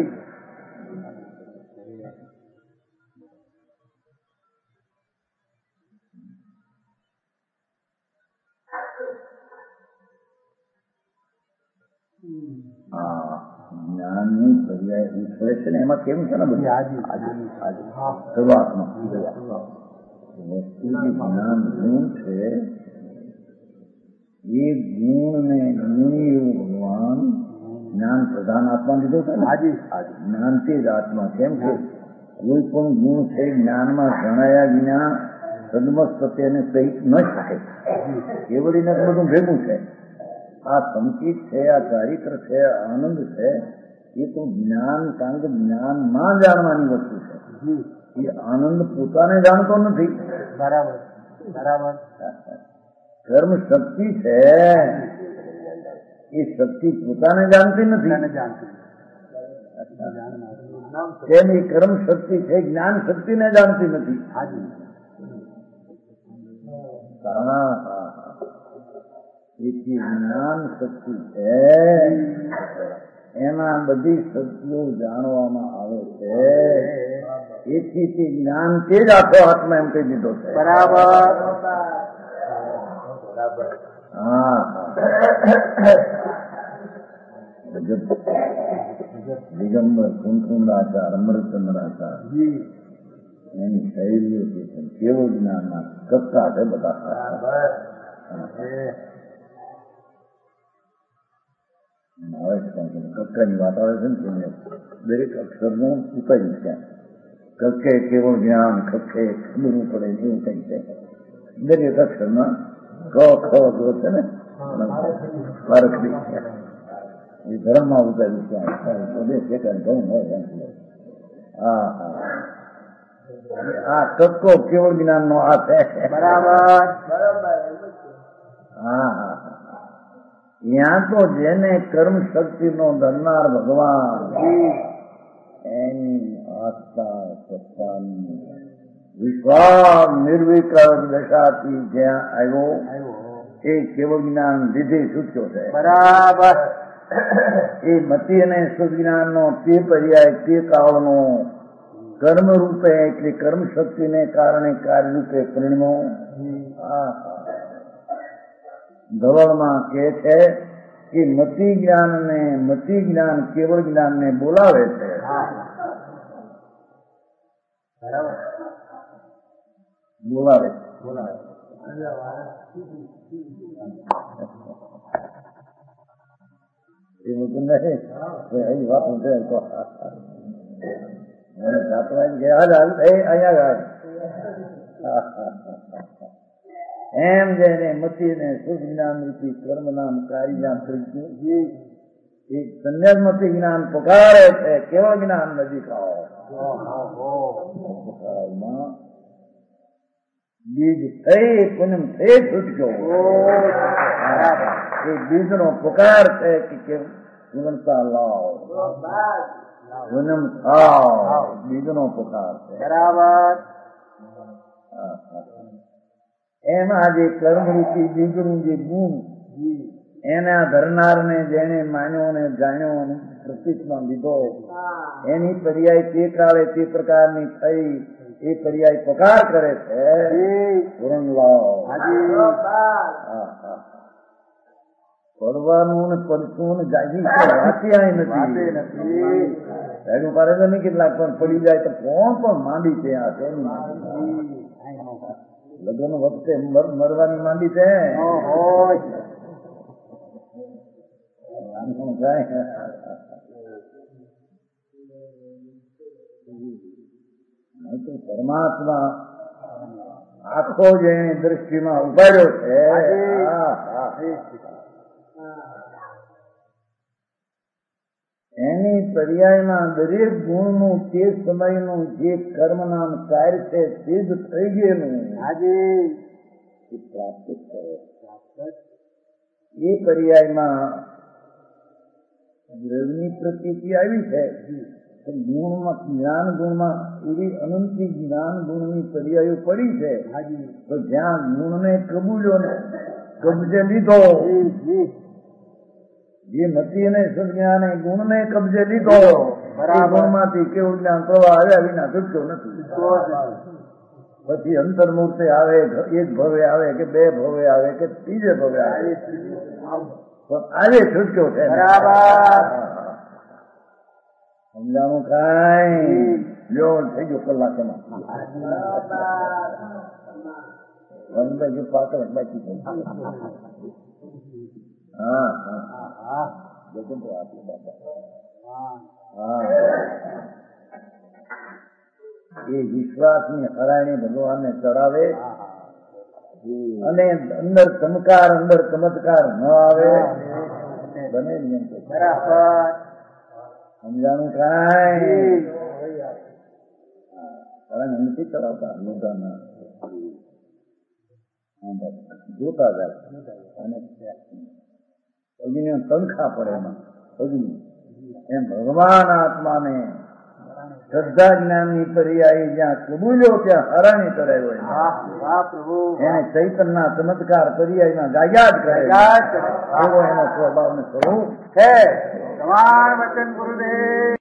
જ્ઞાનની પર્યાય ઉછળે છે ને એમાં કેવું છે ને બધું શરૂઆતમાં વસ્તુ જે જ્ઞાન ગુણ છે એ ગુણને ગુણી એવું ભગવાન જ્ઞાન પ્રધાન આત્મા લીધો છે ને. જ્ઞાનથી જ આત્મા. કેમ છે કોઈ પણ ગુણ છે જ્ઞાનમાં જણાયા વિના સદમસ્ત એને સહિત ન શકે. કેવડીને બધું ભેગું છે. આ સંકિત છે, આ ચારિત્ર છે, આનંદ છે, એ તો જ્ઞાન કારણ કે જ્ઞાનમાં જાણવાની વસ્તુ છે. એ આનંદ પોતાને જાણતો નથી. બરાબર. બરાબર. કર્મ શક્તિ છે, એ શક્તિ પોતાને જાણતી નથી. તેમ એ કર્મ શક્તિ છે, જ્ઞાન શક્તિને જાણતી નથી. એથી જ્ઞાન શક્તિ છે એમાં બધી શક્તિઓ જાણવામાં આવે છે. એથી તે જ્ઞાન તે જ આખો હાથમાં એમ કહી દીધો છે. બરાબર. હા દિગંબર કુંકુંદાચાર અમૃતચંદ્રાચાર એની શૈલીઓ જે છે કેવું જ્ઞાનના કક્કા છે બધા. કક્કાની વાત આવે છે ને દરેક અક્ષરનો ઉપાય છે. કક્કે કેવું જ્ઞાન કક્કે ખબરવું પડે એવું કઈ છે. દરેક અક્ષરમાં ક ખ જો છે ને ફરક બી છે. એ ધર્મમાં ઉતાર્યું છે. હા હા આ કક્કો કેવળ જ્ઞાન નો આ છે. બરાબર. હા હા ત્યાં તો જેને કર્મ શક્તિ નો ધરનાર ભગવાન એની આસ્થા સત્તાની વિશ્વાસ નિર્વિકલ્પ દશાથી જ્યાં આવ્યો એ કેવળ જ્ઞાન લીધે છૂટ્યો છે. બરાબર. એ મતિ અને સુજ્ઞાન નો તે પર્યાય તે કાળનો કર્મ રૂપે એટલે કર્મ શક્તિને કારણે કાર્ય રૂપે પરિણમો. ધવળમાં કે છે કે મતિ જ્ઞાન કેવળ જ્ઞાન ને બોલાવે છે. બોલાવે એવું તો નહીં એ વાત નથી તો અહીંયા એમ જેને મતીને શુદ્ધ જ્ઞાન રૂપી કર્મ નામ કાર્ય પ્રજ્ઞ એ સંન્યાસ મતી જ્ઞાન પુકારે છે. કેવળ જ્ઞાન નજીક આવો. બીજ થઈ પૂનમ થઈ છૂટક્યો. એ બીજ નો પુકાર છે કે પૂર્ણતા લાવો પૂનમ થાવ. બીજ નો પુકાર છે. બરાબર. એમાં જે કર્મરૂપી બીજનું જે ગુણ એના ધરનારને જેને માન્યો ને જાણ્યો અને પ્રતિષ્ઠા લીધો એની પર્યાય તે કાળે તે પ્રકારની થઈ એ પર્યાય પકાર કરે છે. પૂરણ લાવો. પડવાનું ને પડતું ને જાગી વાંચી નથી. એનું કારણ નહીં કેટલાક પણ પડી જાય તો કોણ પણ માંડી છે. આ છે લગ્ન વખતે મરવાની માંડી છે. પરમાત્મા આખો જે દ્રષ્ટિમાં ઉભાર્યો છે એની પર્યાયમાં દરેક ગુણનું તે સમયનું જે કર્મ નામ કાર્ય છે સિદ્ધ થઈ ગયેલું પ્રાપ્ત કરે. એ પર્યાયમાં દ્રવ્યની પ્રતીતિ આવી છે. ગુણમાં જ્ઞાન ગુણમાં એવી અનંતી જ્ઞાન ગુણની પર્યાયો પડી છે. તો જ્યાં ગુણને કબૂલ્યો ને કબજે લીધો જે મતી અને સજ્ઞાને ગુણને કબજે લીધો ગુણમાંથી કેવું જ્ઞાન પ્રવાહ આવ્યા વિના છૂટતો નથી. પછી અંતર્મૂર્તે આવે એક ભવે આવે કે બે ભવે આવે કે ત્રીજે ભવે આવે પણ આજે છૂટક્યો છે. સમજાણું કઈ લ્યો થઈ ગયો કલાકમાં પાકડ બાકી થઈ. એ વિશ્વાસની હરાણી ભગવાનને ચડાવે અને અંદર ચમકાર અંદર ચમત્કાર ન આવે બને નિયમ. સમજાણું કઈ નથી ચડાવતા લોટાના જોતા જાય અને અગ્નિ તણખા પડે એમાં અગ્નિ એમ ભગવાન આત્માને શ્રદ્ધા જ્ઞાનની પર્યાય જ્યાં કબૂલ્યો ત્યાં હરાણી કરાયો એને ચૈતનના ચમત્કાર પર્યાયમાં ગાયા જ કરે એવો એનો સ્વભાવ ને સ્વરૂપ છે. જય વચન ગુરુદેવ